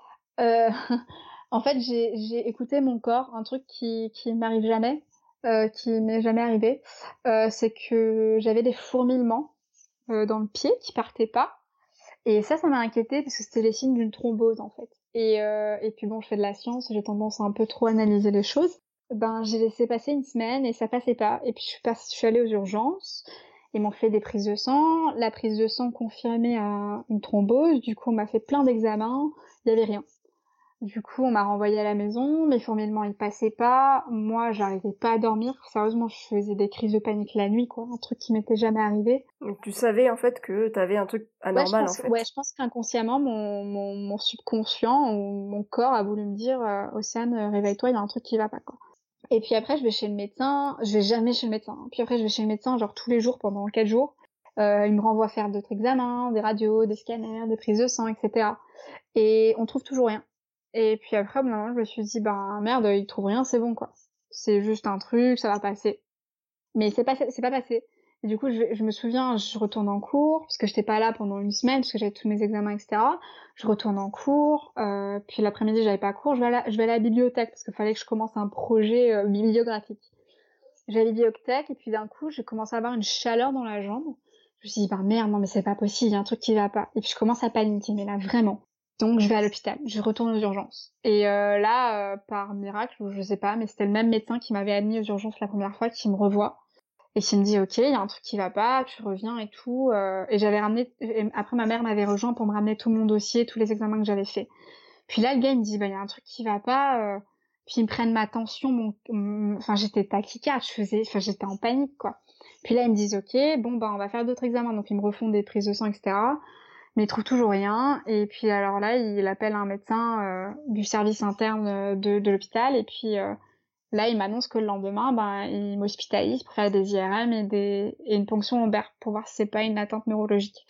Euh, en fait, j'ai, j'ai écouté mon corps, un truc qui, qui m'arrive jamais, euh, qui m'est jamais arrivé, euh, c'est que j'avais des fourmillements euh, dans le pied qui partaient pas. Et ça, ça m'a inquiétée parce que c'était les signes d'une thrombose en fait. Et, euh, et puis bon, je fais de la science, j'ai tendance à un peu trop analyser les choses. Ben, j'ai laissé passer une semaine et ça passait pas. Et puis je suis, pas, je suis allée aux urgences. Ils m'ont fait des prises de sang. La prise de sang confirmait à une thrombose. Du coup, on m'a fait plein d'examens. Il y avait rien. Du coup, on m'a renvoyée à la maison, mes fourmillements ils passaient pas, moi j'arrivais pas à dormir, sérieusement je faisais des crises de panique la nuit quoi, un truc qui m'était jamais arrivé. Donc tu savais en fait que t'avais un truc Ouais, je anormal en pense, fait. ouais, je pense qu'inconsciemment mon, mon, mon subconscient ou mon corps a voulu me dire euh, Océane, euh, réveille-toi, il y a un truc qui va pas quoi. Et puis après je vais chez le médecin, je vais jamais chez le médecin, hein. Puis après je vais chez le médecin genre tous les jours pendant quatre jours, euh, il me renvoie faire d'autres examens, des radios, des scanners, des prises de sang, et cetera. Et on trouve toujours rien. Et puis après, au bout d'un moment, je me suis dit, ben merde, ils trouvent rien, c'est bon quoi. C'est juste un truc, ça va passer. Mais c'est pas, c'est pas passé. Et du coup, je, je me souviens, je retourne en cours, parce que j'étais pas là pendant une semaine, parce que j'avais tous mes examens, et cetera. Je retourne en cours, euh, puis l'après-midi, j'avais pas cours, je vais, à la, je vais à la bibliothèque, parce qu'il fallait que je commence un projet euh, bibliographique. Je vais à la bibliothèque, et puis d'un coup, je commence à avoir une chaleur dans la jambe. Je me suis dit, ben merde, non mais c'est pas possible, il y a un truc qui va pas. Et puis je commence à paniquer, mais là, vraiment. Donc je vais à l'hôpital, je retourne aux urgences. Et euh, là, euh, par miracle, je sais pas, mais c'était le même médecin qui m'avait admis aux urgences la première fois qui me revoit et qui me dit ok, il y a un truc qui va pas, tu reviens et tout. Euh, et j'avais ramené, et après ma mère m'avait rejoint pour me ramener tout mon dossier, tous les examens que j'avais fait. Puis là, le gars il me dit bah il y a un truc qui va pas. Euh, puis ils me prennent ma tension, mon, mon... enfin j'étais tachycarde, je faisais, enfin j'étais en panique quoi. Puis là ils me disent ok, bon bah on va faire d'autres examens, donc ils me refont des prises de sang, et cetera. Mais il trouve toujours rien. Et puis alors là, il appelle un médecin euh, du service interne de, de l'hôpital. Et puis euh, là, il m'annonce que le lendemain, ben, il m'hospitalise pour faire des I R M et, des, et une ponction lombaire pour voir si c'est pas une atteinte neurologique.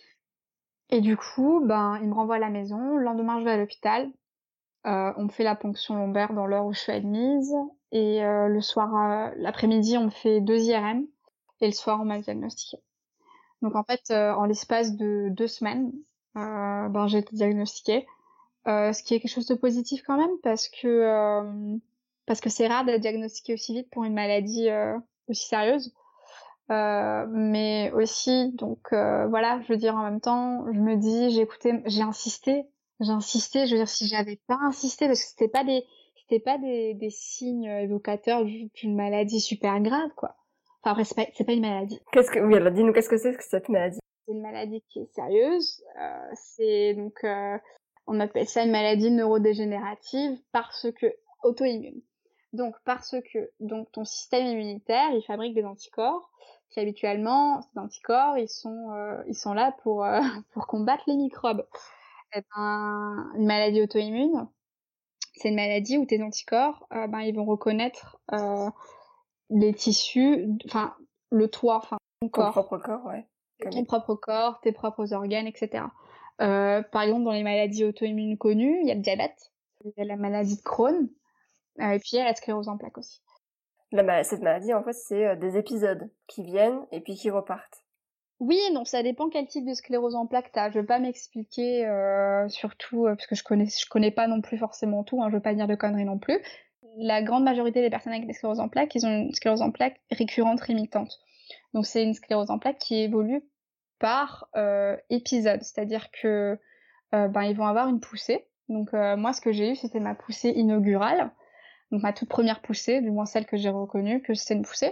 Et du coup, ben, il me renvoie à la maison. Le lendemain, je vais à l'hôpital. Euh, on me fait la ponction lombaire dans l'heure où je suis admise. Et euh, le soir, euh, l'après-midi, on me fait deux I R M. Et le soir, on m'a diagnostiqué. Donc en fait, euh, en l'espace de deux semaines, euh, ben, j'ai été diagnostiquée. Euh, ce qui est quelque chose de positif quand même, parce que euh, parce que c'est rare d'être diagnostiqué aussi vite pour une maladie euh, aussi sérieuse. Euh, mais aussi, donc euh, voilà, je veux dire en même temps, je me dis, j'ai écouté, j'ai insisté, j'ai insisté. Je veux dire, si j'avais pas insisté, parce que c'était pas des, c'était pas des, des signes évocateurs d'une maladie super grave, quoi. Enfin après, c'est pas, c'est pas une maladie. Qu'est-ce que, oui, alors dis-nous, qu'est-ce que c'est que cette maladie? C'est une maladie qui est sérieuse. Euh, c'est donc, euh, on appelle ça une maladie neurodégénérative parce que auto-immune. Donc parce que donc ton système immunitaire, il fabrique des anticorps qui habituellement, ces anticorps, ils sont euh, ils sont là pour euh, pour combattre les microbes. C'est un, une maladie auto-immune. C'est une maladie où tes anticorps, euh, ben ils vont reconnaître euh, les tissus, enfin le toi, enfin ton Ton corps. propre corps, ouais. Comme ton propre corps, tes propres organes, et cetera. Euh, par exemple, dans les maladies auto-immunes connues, il y a le diabète, il y a la maladie de Crohn, euh, et puis il y a la sclérose en plaques aussi. La ma- cette maladie, en fait, c'est euh, des épisodes qui viennent et puis qui repartent. Oui, non, ça dépend quel type de sclérose en plaques t'as. Je veux pas m'expliquer, euh, surtout euh, parce que je connais, je connais pas non plus forcément tout. Hein, je veux pas dire de conneries non plus. La grande majorité des personnes avec des scléroses en plaques, ils ont une sclérose en plaques récurrente rémitante. Donc c'est une sclérose en plaques qui évolue par euh, épisode, c'est-à-dire que euh, ben ils vont avoir une poussée. Donc euh, moi, ce que j'ai eu, c'était ma poussée inaugurale, donc ma toute première poussée, du moins celle que j'ai reconnue que c'était une poussée.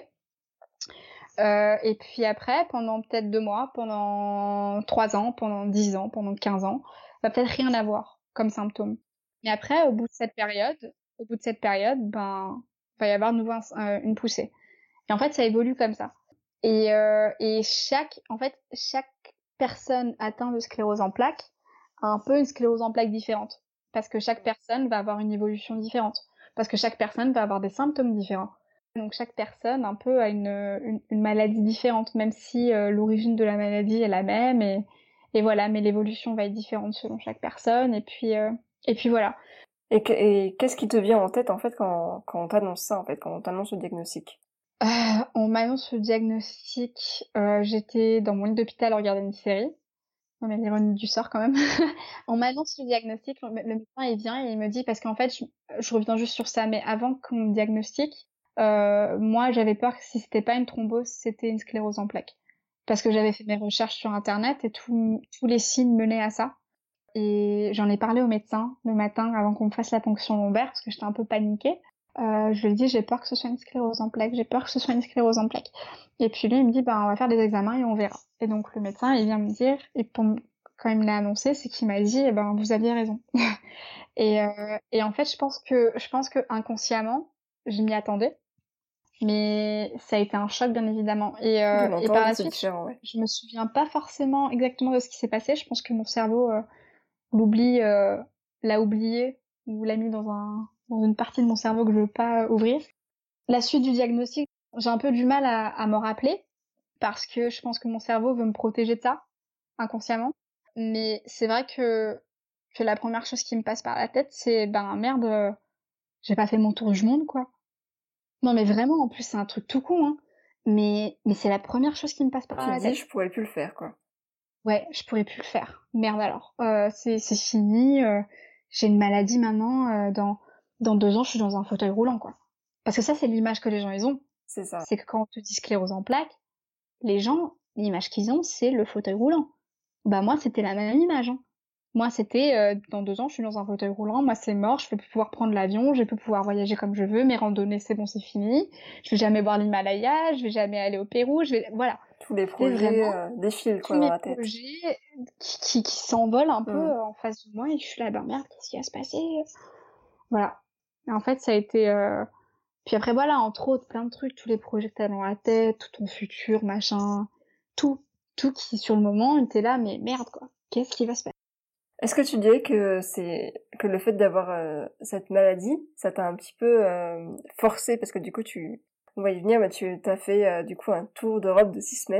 Euh, et puis après, pendant peut-être deux mois, pendant trois ans, pendant dix ans, pendant quinze ans, va peut-être rien avoir comme symptôme. Mais après, au bout de cette période, au bout de cette période, ben, va y avoir de nouveau un, euh, une poussée. Et en fait, ça évolue comme ça. Et, euh, et chaque, en fait, chaque personne atteinte de sclérose en plaques a un peu une sclérose en plaques différente. Parce que chaque personne va avoir une évolution différente. Parce que chaque personne va avoir des symptômes différents. Donc chaque personne un peu a une, une, une maladie différente, même si euh, l'origine de la maladie est la même. Et, et voilà, mais l'évolution va être différente selon chaque personne. Et puis, euh, et puis voilà. Et, que- et qu'est-ce qui te vient en tête, en fait, quand, quand on t'annonce ça, en fait, quand on t'annonce le diagnostic? Euh, on m'annonce le diagnostic. Euh, j'étais dans mon lit d'hôpital à regarder une série. Non, mais l'ironie du sort quand même. On m'annonce le diagnostic, le, le médecin il vient et il me dit, parce qu'en fait, je, je reviens juste sur ça, mais avant qu'on me diagnostique, euh, moi j'avais peur que si c'était pas une thrombose, c'était une sclérose en plaques. Parce que j'avais fait mes recherches sur internet et tout, tous les signes menaient à ça. Et j'en ai parlé au médecin le matin avant qu'on me fasse la ponction lombaire, parce que j'étais un peu paniquée. Euh, je lui ai dit, j'ai peur que ce soit une sclérose en plaques, j'ai peur que ce soit une sclérose en plaques. Et puis lui, il me dit, bah, on va faire des examens et on verra. Et donc le médecin, il vient me dire, et pour, quand il me l'a annoncé, c'est qu'il m'a dit, eh ben, vous aviez raison. et, euh, et en fait, je pense que, je pense que inconsciemment, je m'y attendais. Mais ça a été un choc, bien évidemment. Et, euh, et par la suite, je, ouais. je me souviens pas forcément exactement de ce qui s'est passé. Je pense que mon cerveau euh, l'oublie, euh, l'a oublié ou l'a mis dans un dans une partie de mon cerveau que je veux pas ouvrir. La suite du diagnostic, j'ai un peu du mal à, à m'en rappeler parce que je pense que mon cerveau veut me protéger de ça inconsciemment. Mais c'est vrai que que la première chose qui me passe par la tête, c'est ben merde, euh, j'ai pas fait mon tour du monde quoi. Non mais vraiment, en plus c'est un truc tout con, hein. Mais mais c'est la première chose qui me passe par Tu la te dis, tête. je pourrais plus le faire, quoi. Ouais, je pourrais plus le faire. Merde alors. Euh, c'est c'est fini. Euh, j'ai une maladie maintenant. Euh, dans dans deux ans, je suis dans un fauteuil roulant, quoi. Parce que ça, c'est l'image que les gens ils ont. C'est ça. C'est que quand on te dit sclérose en plaques, les gens, l'image qu'ils ont, c'est le fauteuil roulant. Bah moi, c'était la même image. Hein. Moi, c'était euh, dans deux ans, je suis dans un fauteuil roulant. Moi, c'est mort. Je vais plus pouvoir prendre l'avion. Je vais plus pouvoir voyager comme je veux. Mes randonnées, c'est bon, c'est fini. Je vais jamais voir l'Himalaya. Je vais jamais aller au Pérou. Je vais voilà. Tous les projets euh, défilent, quoi, Tous dans mes la tête. projets qui, qui, qui s'envolent un peu Mm. en face de moi et je suis là, ben merde, qu'est-ce qui va se passer? Voilà. Et en fait, ça a été... Euh... Puis après, voilà, entre autres, plein de trucs, tous les projets que t'as dans la tête, tout ton futur, machin, tout, tout qui, sur le moment, était là, mais merde, quoi. Qu'est-ce qui va se passer? Est-ce que tu dirais que c'est que le fait d'avoir euh, cette maladie, ça t'a un petit peu euh, forcé, parce que du coup, tu... On va y venir, mais tu t'as fait euh, du coup un tour d'Europe de six semaines.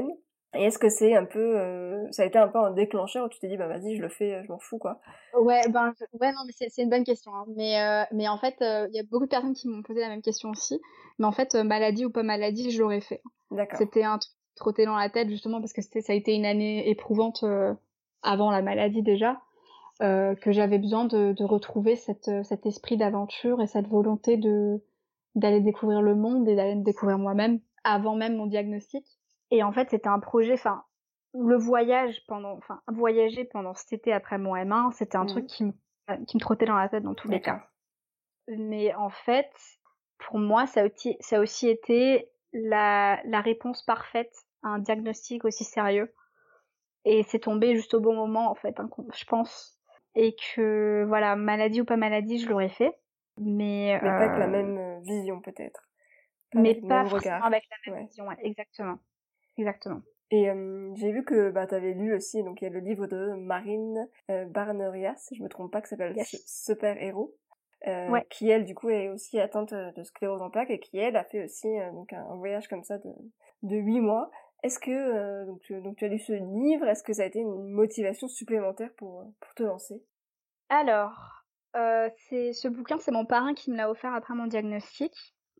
Et est-ce que c'est un peu, euh, ça a été un peu un déclencheur où tu t'es dit, bah vas-y, je le fais, je m'en fous, quoi. Ouais, ben, ouais, non, mais c'est, c'est une bonne question, hein. Mais, euh, mais en fait, il euh, y a beaucoup de personnes qui m'ont posé la même question aussi. Mais en fait, euh, maladie ou pas maladie, je l'aurais fait. D'accord. C'était un truc qui trottait dans la tête, justement, parce que c'était, ça a été une année éprouvante euh, avant la maladie déjà, euh, que j'avais besoin de, de retrouver cette, cet esprit d'aventure et cette volonté de d'aller découvrir le monde et d'aller me découvrir moi-même avant même mon diagnostic. Et en fait, c'était un projet, enfin, le voyage pendant, enfin, voyager pendant cet été après mon M un, c'était un Mmh. truc qui me, qui me trottait dans la tête dans tous les D'accord. cas. Mais en fait, pour moi, ça a aussi, ça a aussi été la, la réponse parfaite à un diagnostic aussi sérieux. Et c'est tombé juste au bon moment, en fait, hein, je pense. Et que, voilà, maladie ou pas maladie, je l'aurais fait. Mais, Mais pas avec la euh, même euh, vision, peut-être. Pas mais avec le pas même forcément regard. avec la même Ouais. vision, ouais, exactement. Exactement. Et euh, j'ai vu que bah, tu avais lu aussi, donc il y a le livre de Marine euh, Barneria, si je me trompe pas, qui s'appelle Yes. Super Héros, euh, Ouais. qui elle du coup est aussi atteinte de sclérose en plaques et qui elle a fait aussi euh, donc un, un voyage comme ça de de huit mois. Est-ce que euh, donc, tu, donc tu as lu ce livre, est-ce que ça a été une motivation supplémentaire pour pour te lancer? Alors, euh, c'est ce bouquin, c'est mon parrain qui me l'a offert après mon diagnostic.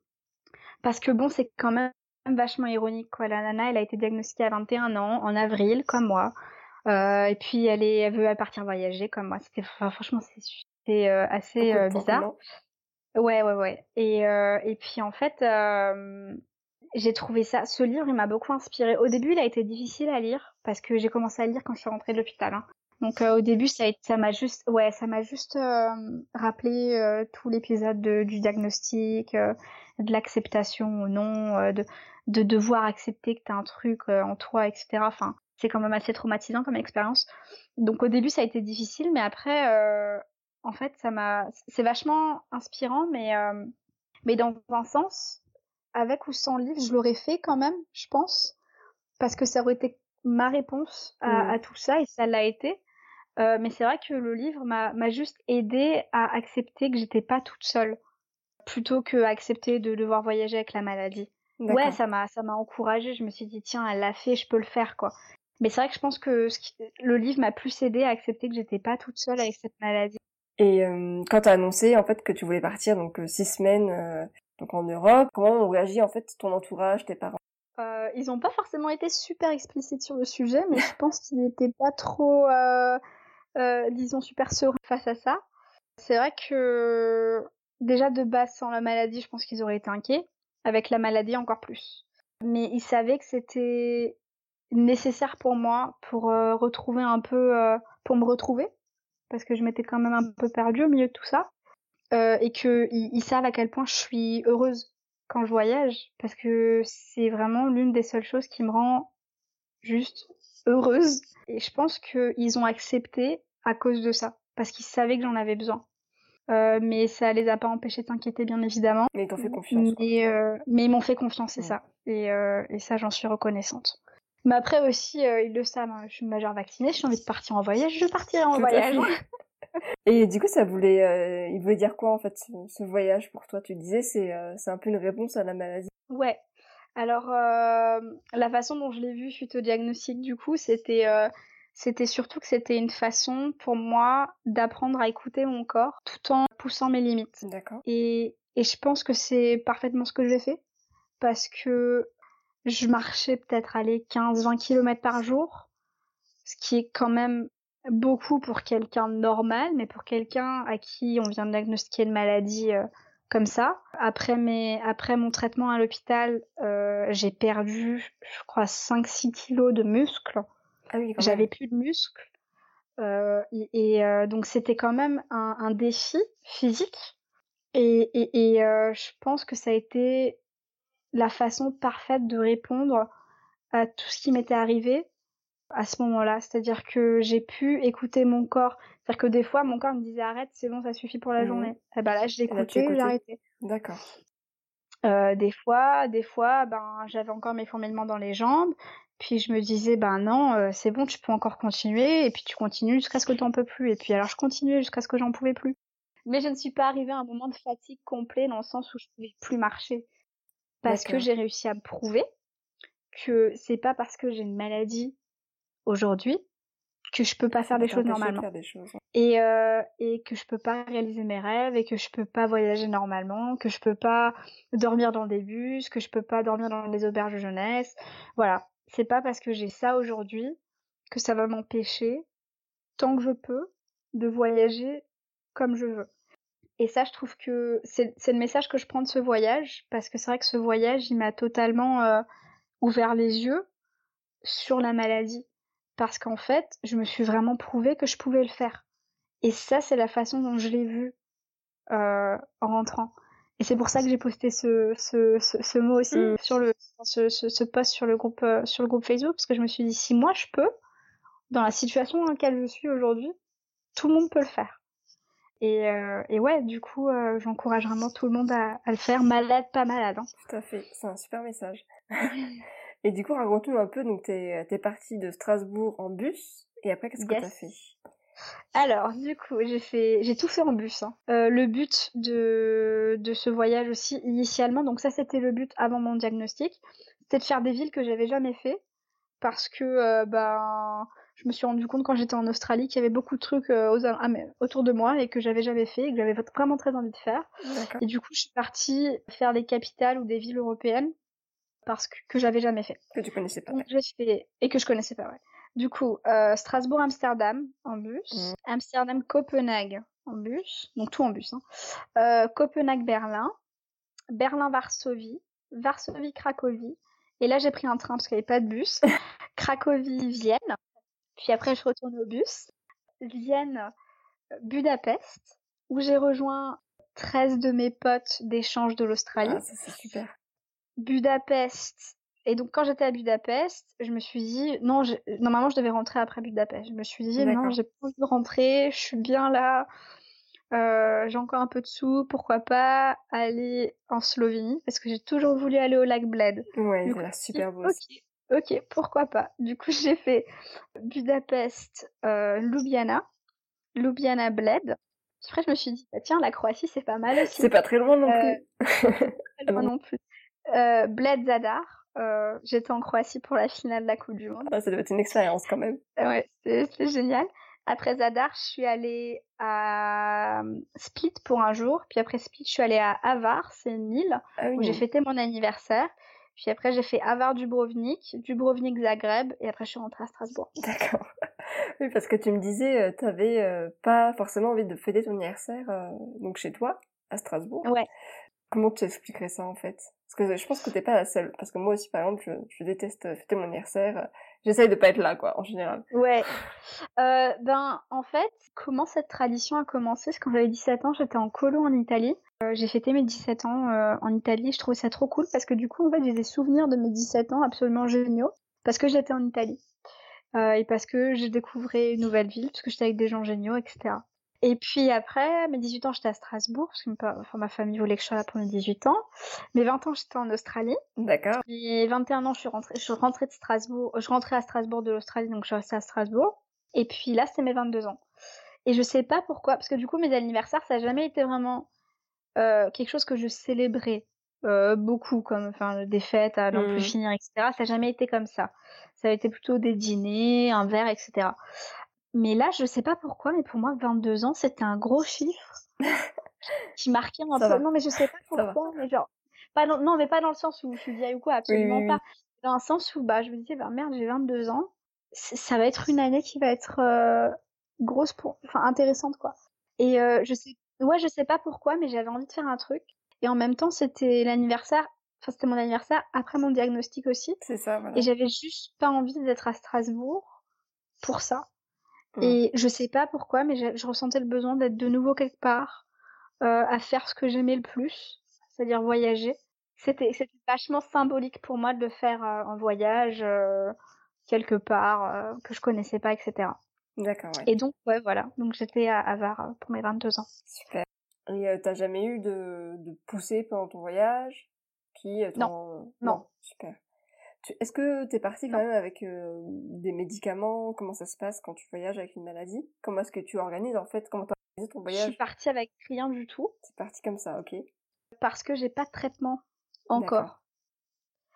Parce que bon, c'est quand même vachement ironique, quoi. La nana, elle a été diagnostiquée à vingt et un ans, en avril, comme moi. Euh, et puis, elle, est, elle veut partir voyager, comme moi. C'était, enfin, franchement, c'est, c'est euh, assez Beaucoup de euh, points bizarre. communs. Ouais, ouais, ouais. Et, euh, et puis, en fait, euh, j'ai trouvé ça... Ce livre, il m'a beaucoup inspirée. Au début, il a été difficile à lire, parce que j'ai commencé à lire quand je suis rentrée de l'hôpital, hein. Donc euh, au début, ça, a été- ça m'a juste, ouais, ça m'a juste euh, rappelé euh, tout l'épisode de- du diagnostic, euh, de l'acceptation ou non, euh, de, de devoir accepter que t'as un truc euh, en toi, et cetera. Enfin, c'est quand même assez traumatisant comme expérience. Donc au début, ça a été difficile, mais après, euh, en fait, ça m'a, c'est vachement inspirant, mais euh, mais dans un sens, avec ou sans livre, je l'aurais fait quand même, je pense, parce que ça aurait été ma réponse à, Mmh. à tout ça et ça l'a été. Euh, mais c'est vrai que le livre m'a m'a juste aidé à accepter que j'étais pas toute seule, plutôt que accepter de devoir voyager avec la maladie. Ouais, D'accord. ça m'a ça m'a encouragée. Je me suis dit tiens, elle l'a fait, je peux le faire quoi. Mais c'est vrai que je pense que ce qui- le livre m'a plus aidé à accepter que j'étais pas toute seule avec cette maladie. Et euh, quand t'as annoncé en fait que tu voulais partir donc euh, six semaines euh, donc en Europe, comment ont réagi en fait ton entourage, tes parents? Euh, ils ont pas forcément été super explicites sur le sujet, mais je pense qu'ils n'étaient pas trop, euh, euh, disons, super sereins face à ça. C'est vrai que déjà de base sans la maladie, je pense qu'ils auraient été inquiets. Avec la maladie encore plus. Mais ils savaient que c'était nécessaire pour moi pour euh, retrouver un peu, euh, pour me retrouver, parce que je m'étais quand même un peu perdue au milieu de tout ça, euh, et que ils, ils savent à quel point je suis heureuse quand je voyage, parce que c'est vraiment l'une des seules choses qui me rend juste heureuse. Et je pense qu'ils ont accepté à cause de ça, parce qu'ils savaient que j'en avais besoin. Euh, mais ça les a pas empêchés de s'inquiéter, bien évidemment. Mais ils t'ont fait confiance, quoi. Mais, euh, mais ils m'ont fait confiance, c'est Mm. ça. Et, euh, et ça, j'en suis reconnaissante. Mais après aussi, euh, ils le savent, hein, je suis majeure vaccinée, j'ai envie de partir en voyage, je partirai en Tout à voyage. fait. Et du coup, ça voulait, euh, il voulait dire quoi en fait ce, ce voyage pour toi? Tu disais c'est euh, c'est un peu une réponse à la maladie. Ouais. Alors, euh, la façon dont je l'ai vu suite au diagnostic, du coup, c'était euh, c'était surtout que c'était une façon pour moi d'apprendre à écouter mon corps tout en poussant mes limites. D'accord. Et, et je pense que c'est parfaitement ce que j'ai fait parce que je marchais peut-être aller quinze vingt kilomètres par jour, ce qui est quand même beaucoup pour quelqu'un de normal, mais pour quelqu'un à qui on vient de diagnostiquer une maladie euh, comme ça. Après, mes, après mon traitement à l'hôpital, euh, j'ai perdu, je crois, cinq six kilos de muscles. Ah oui, quand J'avais même. plus de muscles. Euh, et et euh, donc c'était quand même un, un défi physique. Et, et, et euh, je pense que ça a été la façon parfaite de répondre à tout ce qui m'était arrivé à ce moment-là. C'est-à-dire que j'ai pu écouter mon corps. C'est-à-dire que des fois, mon corps me disait arrête, c'est bon, ça suffit pour la Mhm. journée. Et ben là, je Et là, tu l'écoutais, écoutais. j'arrêtais. D'accord. Euh, des fois, des fois, ben j'avais encore mes fourmillements dans les jambes. Puis je me disais ben non, euh, c'est bon, tu peux encore continuer. Et puis tu continues jusqu'à ce que t'en peux plus. Et puis alors je continuais jusqu'à ce que j'en pouvais plus. Mais je ne suis pas arrivée à un moment de fatigue complet dans le sens où je pouvais plus marcher. Parce que D'accord. j'ai réussi à me prouver que c'est pas parce que j'ai une maladie aujourd'hui que je peux pas faire des choses normalement. Faire des choses. Et, euh, et que je peux pas réaliser mes rêves, et que je peux pas voyager normalement, que je peux pas dormir dans des bus, que je peux pas dormir dans des auberges de jeunesse. Voilà. C'est pas parce que j'ai ça aujourd'hui que ça va m'empêcher, tant que je peux, de voyager comme je veux. Et ça, je trouve que c'est, c'est le message que je prends de ce voyage, parce que c'est vrai que ce voyage, il m'a totalement euh, ouvert les yeux sur la maladie. Parce qu'en fait, je me suis vraiment prouvé que je pouvais le faire. Et ça, c'est la façon dont je l'ai vu euh, en rentrant. Et c'est pour ça que j'ai posté ce, ce, ce, ce mot aussi mmh. sur le ce, ce, ce post sur le groupe euh, sur le groupe Facebook, parce que je me suis dit, si moi je peux, dans la situation dans laquelle je suis aujourd'hui, tout le monde peut le faire. Et, euh, et ouais, du coup, euh, j'encourage vraiment tout le monde à, à le faire, malade, pas malade. Hein. Tout à fait, c'est un super message. Et du coup, raconte-nous un peu, donc t'es, t'es partie de Strasbourg en bus, et après, qu'est-ce yes. que t'as fait? Alors, du coup, j'ai fait, j'ai tout fait en bus. Hein. Euh, le but de de ce voyage aussi initialement, donc ça c'était le but avant mon diagnostic, c'était de faire des villes que j'avais jamais fait, parce que euh, ben je me suis rendu compte quand j'étais en Australie qu'il y avait beaucoup de trucs euh, aux, ah, mais, autour de moi et que j'avais jamais fait et que j'avais vraiment très envie de faire. D'accord. Et du coup, je suis partie faire les capitales ou des villes européennes parce que que j'avais jamais fait. Que tu connaissais pas. Donc j'ai fait et que je connaissais pas. Ouais. Du coup, euh, Strasbourg-Amsterdam en bus, mmh. Amsterdam-Copenhague en bus, donc tout en bus. Hein. Euh, Copenhague-Berlin, Berlin-Varsovie, Varsovie-Cracovie. Et là, j'ai pris un train parce qu'il n'y avait pas de bus. Cracovie-Vienne. Puis après, je retourne au bus. Vienne-Budapest, où j'ai rejoint treize de mes potes d'échange de l'Australie. Ah, ça c'est super. Budapest. Et donc, quand j'étais à Budapest, je me suis dit, non, je... normalement, je devais rentrer après Budapest. Je me suis dit, D'accord. non, j'ai pas envie de rentrer, je suis bien là, euh, j'ai encore un peu de sous, pourquoi pas aller en Slovénie, parce que j'ai toujours voulu aller au lac Bled. Ouais, c'est super beau. Ok, ok, pourquoi pas. Du coup, j'ai fait Budapest, euh, Ljubljana, Ljubljana Bled. Après, je me suis dit, bah, tiens, la Croatie, c'est pas mal aussi. C'est pas très loin non euh, plus. Pas très loin non plus. Euh, Bled Zadar. Euh, j'étais en Croatie pour la finale de la Coupe du Monde. Ah, ça doit être une expérience quand même. Ouais, c'est, c'est génial. Après Zadar, je suis allée à Split pour un jour. Puis après Split, je suis allée à Avar, c'est une île ah, oui. où j'ai fêté mon anniversaire. Puis après, j'ai fait Avar-Dubrovnik, Dubrovnik-Zagreb. Et après, je suis rentrée à Strasbourg. D'accord. Oui, parce que tu me disais, euh, t'avais euh, pas forcément envie de fêter ton anniversaire euh, donc chez toi, à Strasbourg. Ouais. Comment tu expliquerais ça en fait? Parce que je pense que t'es pas la seule. Parce que moi aussi, par exemple, je, je déteste fêter mon anniversaire. J'essaye de pas être là, quoi, en général. Ouais. Euh, ben, en fait, comment cette tradition a commencé? C'est quand j'avais dix-sept ans, j'étais en colo en Italie. Euh, j'ai fêté mes dix-sept ans euh, en Italie. Je trouvais ça trop cool parce que du coup, en fait, j'ai des souvenirs de mes dix-sept ans absolument géniaux parce que j'étais en Italie. Euh, et parce que j'ai découvert une nouvelle ville, parce que j'étais avec des gens géniaux, et cetera. Et puis après, mes dix-huit ans, j'étais à Strasbourg, parce que ma, enfin, ma famille voulait que je sois là pour mes dix-huit ans. Mes vingt ans, j'étais en Australie. D'accord. Mes vingt et un ans, je suis rentrée, je suis rentrée de Strasbourg, je rentrais à Strasbourg de l'Australie, donc je suis restée à Strasbourg. Et puis là, c'était mes vingt-deux ans. Et je sais pas pourquoi, parce que du coup, mes anniversaires, ça a jamais été vraiment euh, quelque chose que je célébrais euh, beaucoup, comme enfin des fêtes à n'en mmh. plus finir, et cetera. Ça a jamais été comme ça. Ça a été plutôt des dîners, un verre, et cetera. Mais là, je sais pas pourquoi, mais pour moi, vingt-deux ans, c'était un gros chiffre qui marquait un ça peu. Va. Non, mais je sais pas pourquoi, mais genre, pas dans... non, mais pas dans le sens où je suis vieille ou quoi, absolument oui, oui, pas. Oui. Dans le sens où, bah, je me disais, bah merde, j'ai vingt-deux ans, ça va être une année qui va être euh, grosse pour, enfin, intéressante, quoi. Et euh, je sais, ouais, je sais pas pourquoi, mais j'avais envie de faire un truc. Et en même temps, c'était l'anniversaire. Enfin, c'était mon anniversaire après mon diagnostic aussi. C'est ça, voilà. Et j'avais juste pas envie d'être à Strasbourg pour ça. Et je sais pas pourquoi, mais je, je ressentais le besoin d'être de nouveau quelque part, euh, à faire ce que j'aimais le plus, c'est-à-dire voyager. C'était, c'était vachement symbolique pour moi de le faire euh, en voyage, euh, quelque part, euh, que je connaissais pas, et cetera. D'accord, ouais. Et donc, ouais, voilà. Donc j'étais à Avar pour mes vingt-deux ans. Super. Et euh, t'as jamais eu de, de poussée pendant ton voyage qui euh, non. non. Non. Super. Tu, est-ce que t'es partie quand même avec euh, des médicaments? Comment ça se passe quand tu voyages avec une maladie? Comment est-ce que tu organises en fait? Comment t'as organisé ton voyage? Je suis partie avec rien du tout. C'est parti comme ça, ok. Parce que j'ai pas de traitement encore. D'accord.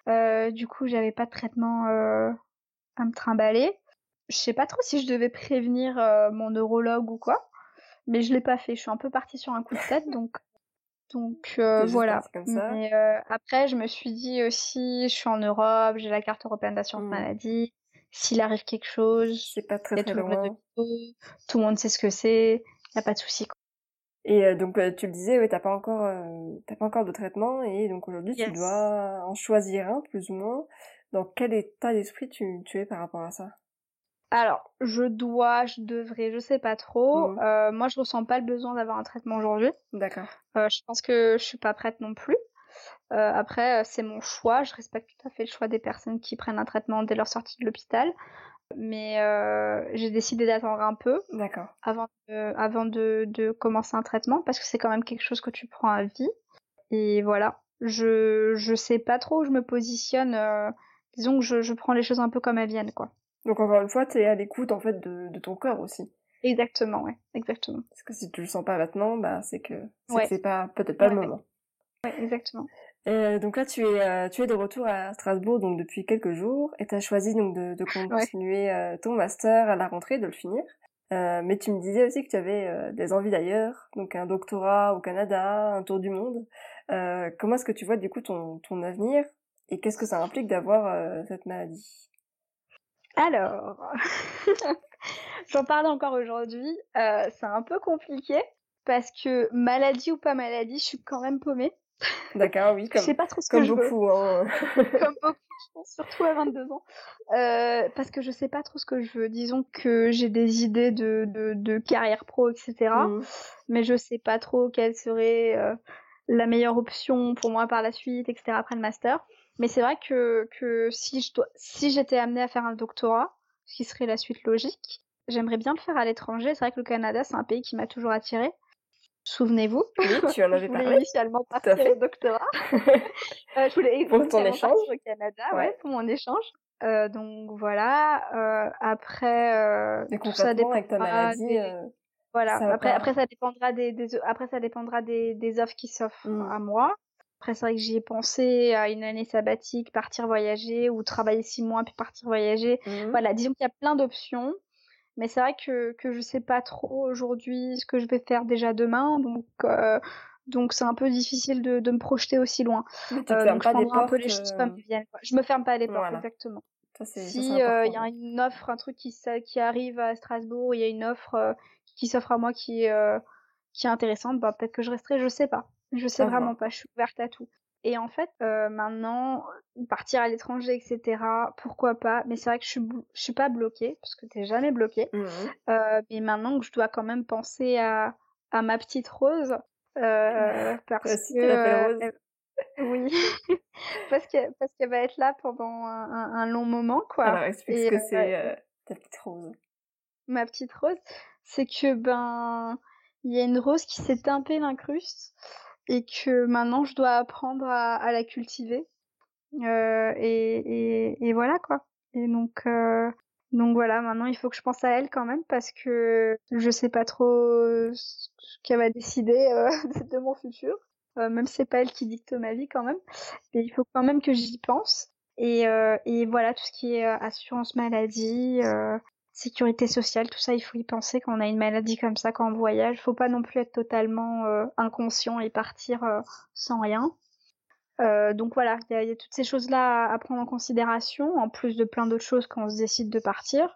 Euh, du coup, j'avais pas de traitement euh, à me trimballer. Je sais pas trop si je devais prévenir euh, mon neurologue ou quoi, mais je l'ai pas fait. Je suis un peu partie sur un coup de tête, donc donc euh, T'es juste voilà. partie comme ça. Mais euh, après, je me suis dit aussi, je suis en Europe, j'ai la carte européenne d'assurance Hmm. maladie. S'il arrive quelque chose, C'est pas très il y a très toujours les loin. hôpitaux, tout le monde sait ce que c'est, y a pas de souci. Quoi. Et euh, donc euh, tu le disais, ouais, t'as pas encore, euh, t'as pas encore de traitement et donc aujourd'hui tu Yes. dois en choisir un plus ou moins. Dans quel état d'esprit tu, tu es par rapport à ça? Alors, je dois, je devrais, je sais pas trop. Mhm. Euh, moi, je ressens pas le besoin d'avoir un traitement aujourd'hui. D'accord. Euh, je pense que je suis pas prête non plus. Euh, après, euh, c'est mon choix. Je respecte tout à fait le choix des personnes qui prennent un traitement dès leur sortie de l'hôpital. Mais euh, j'ai décidé d'attendre un peu D'accord. avant de, avant de, de commencer un traitement parce que c'est quand même quelque chose que tu prends à vie. Et voilà. Je, je sais pas trop où je me positionne. euh, disons que je, je prends les choses un peu comme elles viennent, quoi. Donc encore une fois, t'es à l'écoute en fait de, de ton corps aussi. Exactement, ouais. Exactement. Parce que si tu le sens pas maintenant, bah c'est que c'est que Ouais. c'est pas peut-être pas le Ouais. moment. Ouais, exactement. Euh, donc là, tu es, euh, tu es de retour à Strasbourg donc depuis quelques jours et tu as choisi donc de, de Ouais. continuer euh, ton master à la rentrée, de le finir. Euh, mais tu me disais aussi que tu avais euh, des envies d'ailleurs, donc un doctorat au Canada, un tour du monde. Euh, comment est-ce que tu vois du coup ton, ton avenir et qu'est-ce que ça implique d'avoir euh, cette maladie? Alors, j'en parle encore aujourd'hui. Euh, c'est un peu compliqué parce que maladie ou pas maladie, je suis quand même paumée. D'accord, oui, Je comme sais pas trop ce que comme je veux. beaucoup, hein. Comme beaucoup, je pense, surtout à vingt-deux ans. Euh, parce que je sais pas trop ce que je veux. Disons que j'ai des idées de, de, de carrière pro, et cetera. Mhm. Mais je sais pas trop quelle serait euh, la meilleure option pour moi par la suite, et cetera après le master. Mais c'est vrai que, que si je dois, si j'étais amenée à faire un doctorat, ce qui serait la suite logique, j'aimerais bien le faire à l'étranger. C'est vrai que le Canada, c'est un pays qui m'a toujours attirée. Souvenez-vous, Oui, tu en je avais voulais parlé, initialement tout à partir au fait. doctorat. Euh, je voulais Pour ton initialement échange. partir au Canada, ouais, Ouais. pour mon échange. Euh, donc voilà. Euh, après, euh, Mais tout ça concrètement, avec ta dépendra maladie, des. euh, Voilà. ça va Après, pas. après ça dépendra des, des après ça dépendra des, des offres qui s'offrent Mhm. à moi. Après, c'est vrai que j'y ai pensé à une année sabbatique, partir voyager ou travailler six mois puis partir voyager. Mhm. Voilà, disons qu'il y a plein d'options. Mais c'est vrai que, que je sais pas trop aujourd'hui ce que je vais faire déjà demain, donc euh, donc c'est un peu difficile de, de me projeter aussi loin. Mais tu te Euh, fermes donc je pas des prendrai un peu portes. les choses comme euh, elles viennent. Quoi. Je me ferme pas les portes, Voilà. exactement. Ça c'est ça c'est Si il important y a ouais. une offre, un truc qui, ça- qui arrive à Strasbourg, il y a une offre euh, qui s'offre à moi qui, euh, qui est intéressante, bah peut-être que je resterai, je sais pas. Je sais À vraiment voir. pas, je suis ouverte à tout. Et en fait, euh, maintenant, partir à l'étranger, et cetera, pourquoi pas. Mais c'est vrai que je suis, blo- je suis pas bloquée, parce que t'es jamais bloquée. Mhm. Euh, mais maintenant que je dois quand même penser à, à ma petite Rose, euh, Toi parce aussi que tu l'appelles euh, Rose. elle- oui, parce que parce qu'elle va être là pendant un, un- un long moment, Alors quoi. explique ce Et que euh, c'est euh, ta petite Rose. ma petite Rose, c'est que ben il y a une rose qui s'est teintée l'incruste et que maintenant je dois apprendre à, à la cultiver. Euh, et, et, et voilà quoi. Et donc, euh, donc voilà, maintenant il faut que je pense à elle quand même parce que je sais pas trop ce qu'elle va décider euh, de mon futur. Euh, même si c'est pas elle qui dicte ma vie quand même. Et il faut quand même que j'y pense. Et, euh, et voilà, tout ce qui est euh, assurance maladie, euh, sécurité sociale, tout ça, il faut y penser quand on a une maladie comme ça, quand on voyage. Faut pas non plus être totalement euh, inconscient et partir euh, sans rien. Euh, donc voilà, il y a, y a toutes ces choses-là à, à prendre en considération, en plus de plein d'autres choses quand on se décide de partir.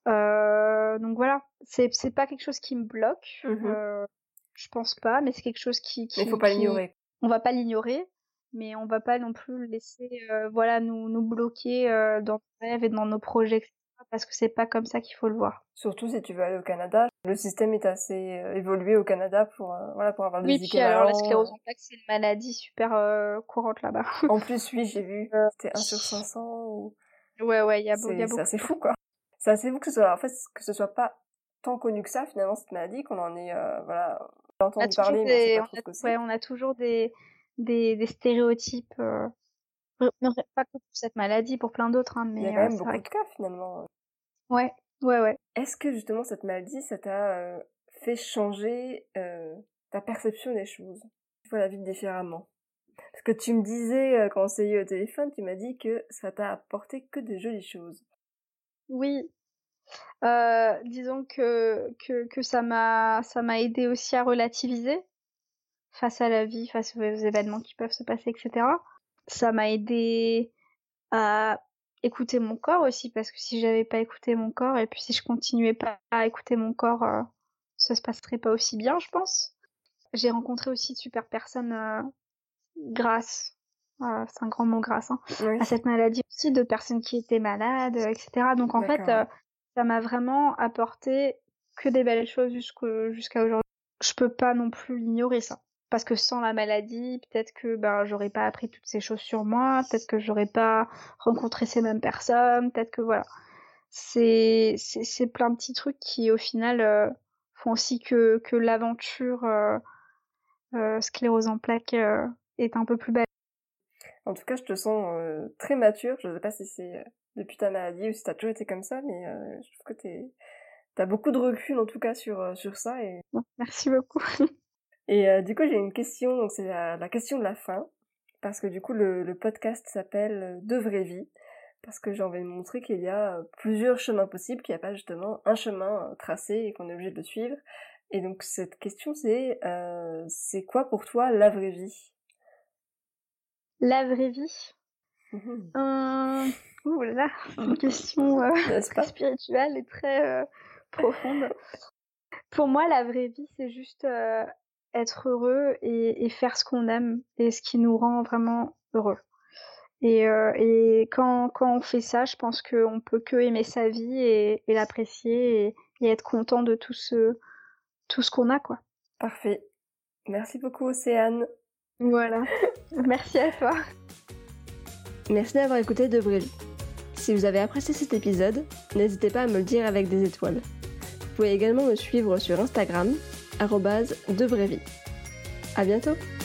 Euh, donc voilà, c'est c'est pas quelque chose qui me bloque, Mhm. euh, je pense pas, mais c'est quelque chose qui Mais il faut qui pas qui l'ignorer. on va pas l'ignorer, mais on va pas non plus le laisser euh, voilà nous nous bloquer euh, dans nos rêves et dans nos projets, et cetera. Parce que c'est pas comme ça qu'il faut le voir. Surtout si tu veux aller au Canada. Le système est assez euh, évolué au Canada pour euh, voilà pour avoir Oui, des puis alors la équivalents. sclérose en plaques, c'est une maladie super euh, courante là-bas. En plus oui j'ai vu Euh, c'était un sur cinq cents ou ouais ouais, il y a beau, il y c'est a c'est beaucoup assez de fou quoi. C'est assez fou que ce soit en fait que ce soit pas tant connu que ça finalement cette maladie qu'on en ait euh, voilà On a entendu toujours parler mais on sait des, pas trop on ce a, que c'est. ouais, on a toujours des, des, des stéréotypes, euh, non, pas que pour cette maladie, pour plein d'autres, hein, Il y a mais quand euh, même c'est beaucoup vrai de que, cas finalement. ouais, ouais, ouais. Est-ce que justement cette maladie, ça t'a euh, fait changer euh, ta perception des choses? Tu vois la vie différemment? Parce Parce que tu me disais, quand on s'est eu au téléphone, tu m'as dit que ça t'a apporté que de jolies choses. Oui. Euh, disons que, que, que ça m'a, ça m'a aidé aussi à relativiser face à la vie, face aux événements qui peuvent se passer, et cetera. Ça m'a aidé à écouter mon corps aussi, parce que si j'avais pas écouté mon corps, et puis si je continuais pas à écouter mon corps, euh, ça se passerait pas aussi bien, je pense. J'ai rencontré aussi de super personnes euh, grâce, euh, c'est un grand mot grâce, hein, Oui. à cette maladie aussi, de personnes qui étaient malades, euh, et cetera. Donc en D'accord. fait, euh, ça m'a vraiment apporté que des belles choses jusqu'au, jusqu'à aujourd'hui. Je peux pas non plus l'ignorer, ça. Parce que sans la maladie, peut-être que ben j'aurais pas appris toutes ces choses sur moi, peut-être que j'aurais pas rencontré ces mêmes personnes, peut-être que voilà. C'est c'est, c'est plein de petits trucs qui au final euh, font aussi que que l'aventure euh, euh, sclérose en plaques euh, est un peu plus belle. En tout cas, je te sens euh, très mature. Je sais pas si c'est euh, depuis ta maladie ou si t'as toujours été comme ça, mais euh, je trouve que t'es t'as beaucoup de recul en tout cas sur euh, sur ça. Et merci beaucoup. Et euh, du coup, j'ai une question, donc c'est la, la question de la fin, parce que du coup, le, le podcast s'appelle De vraie vie, parce que j'ai envie de montrer qu'il y a plusieurs chemins possibles, qu'il n'y a pas justement un chemin tracé et qu'on est obligé de le suivre. Et donc, cette question, c'est euh, c'est quoi pour toi la vraie vie? La vraie vie mmh. euh... Ouh là là, c'est une question euh, très spirituelle et très euh, profonde. Pour moi, la vraie vie, c'est juste euh, être heureux et, et faire ce qu'on aime et ce qui nous rend vraiment heureux. Et, euh, et quand, quand on fait ça, je pense qu'on peut que aimer sa vie et, et l'apprécier et, et être content de tout ce, tout ce qu'on a, quoi. Parfait. Merci beaucoup, Océane. Voilà. Merci à toi. Merci d'avoir écouté De Vraie Vie. Si vous avez apprécié cet épisode, n'hésitez pas à me le dire avec des étoiles. Vous pouvez également me suivre sur Instagram, arobase De Vraie Vie. À bientôt!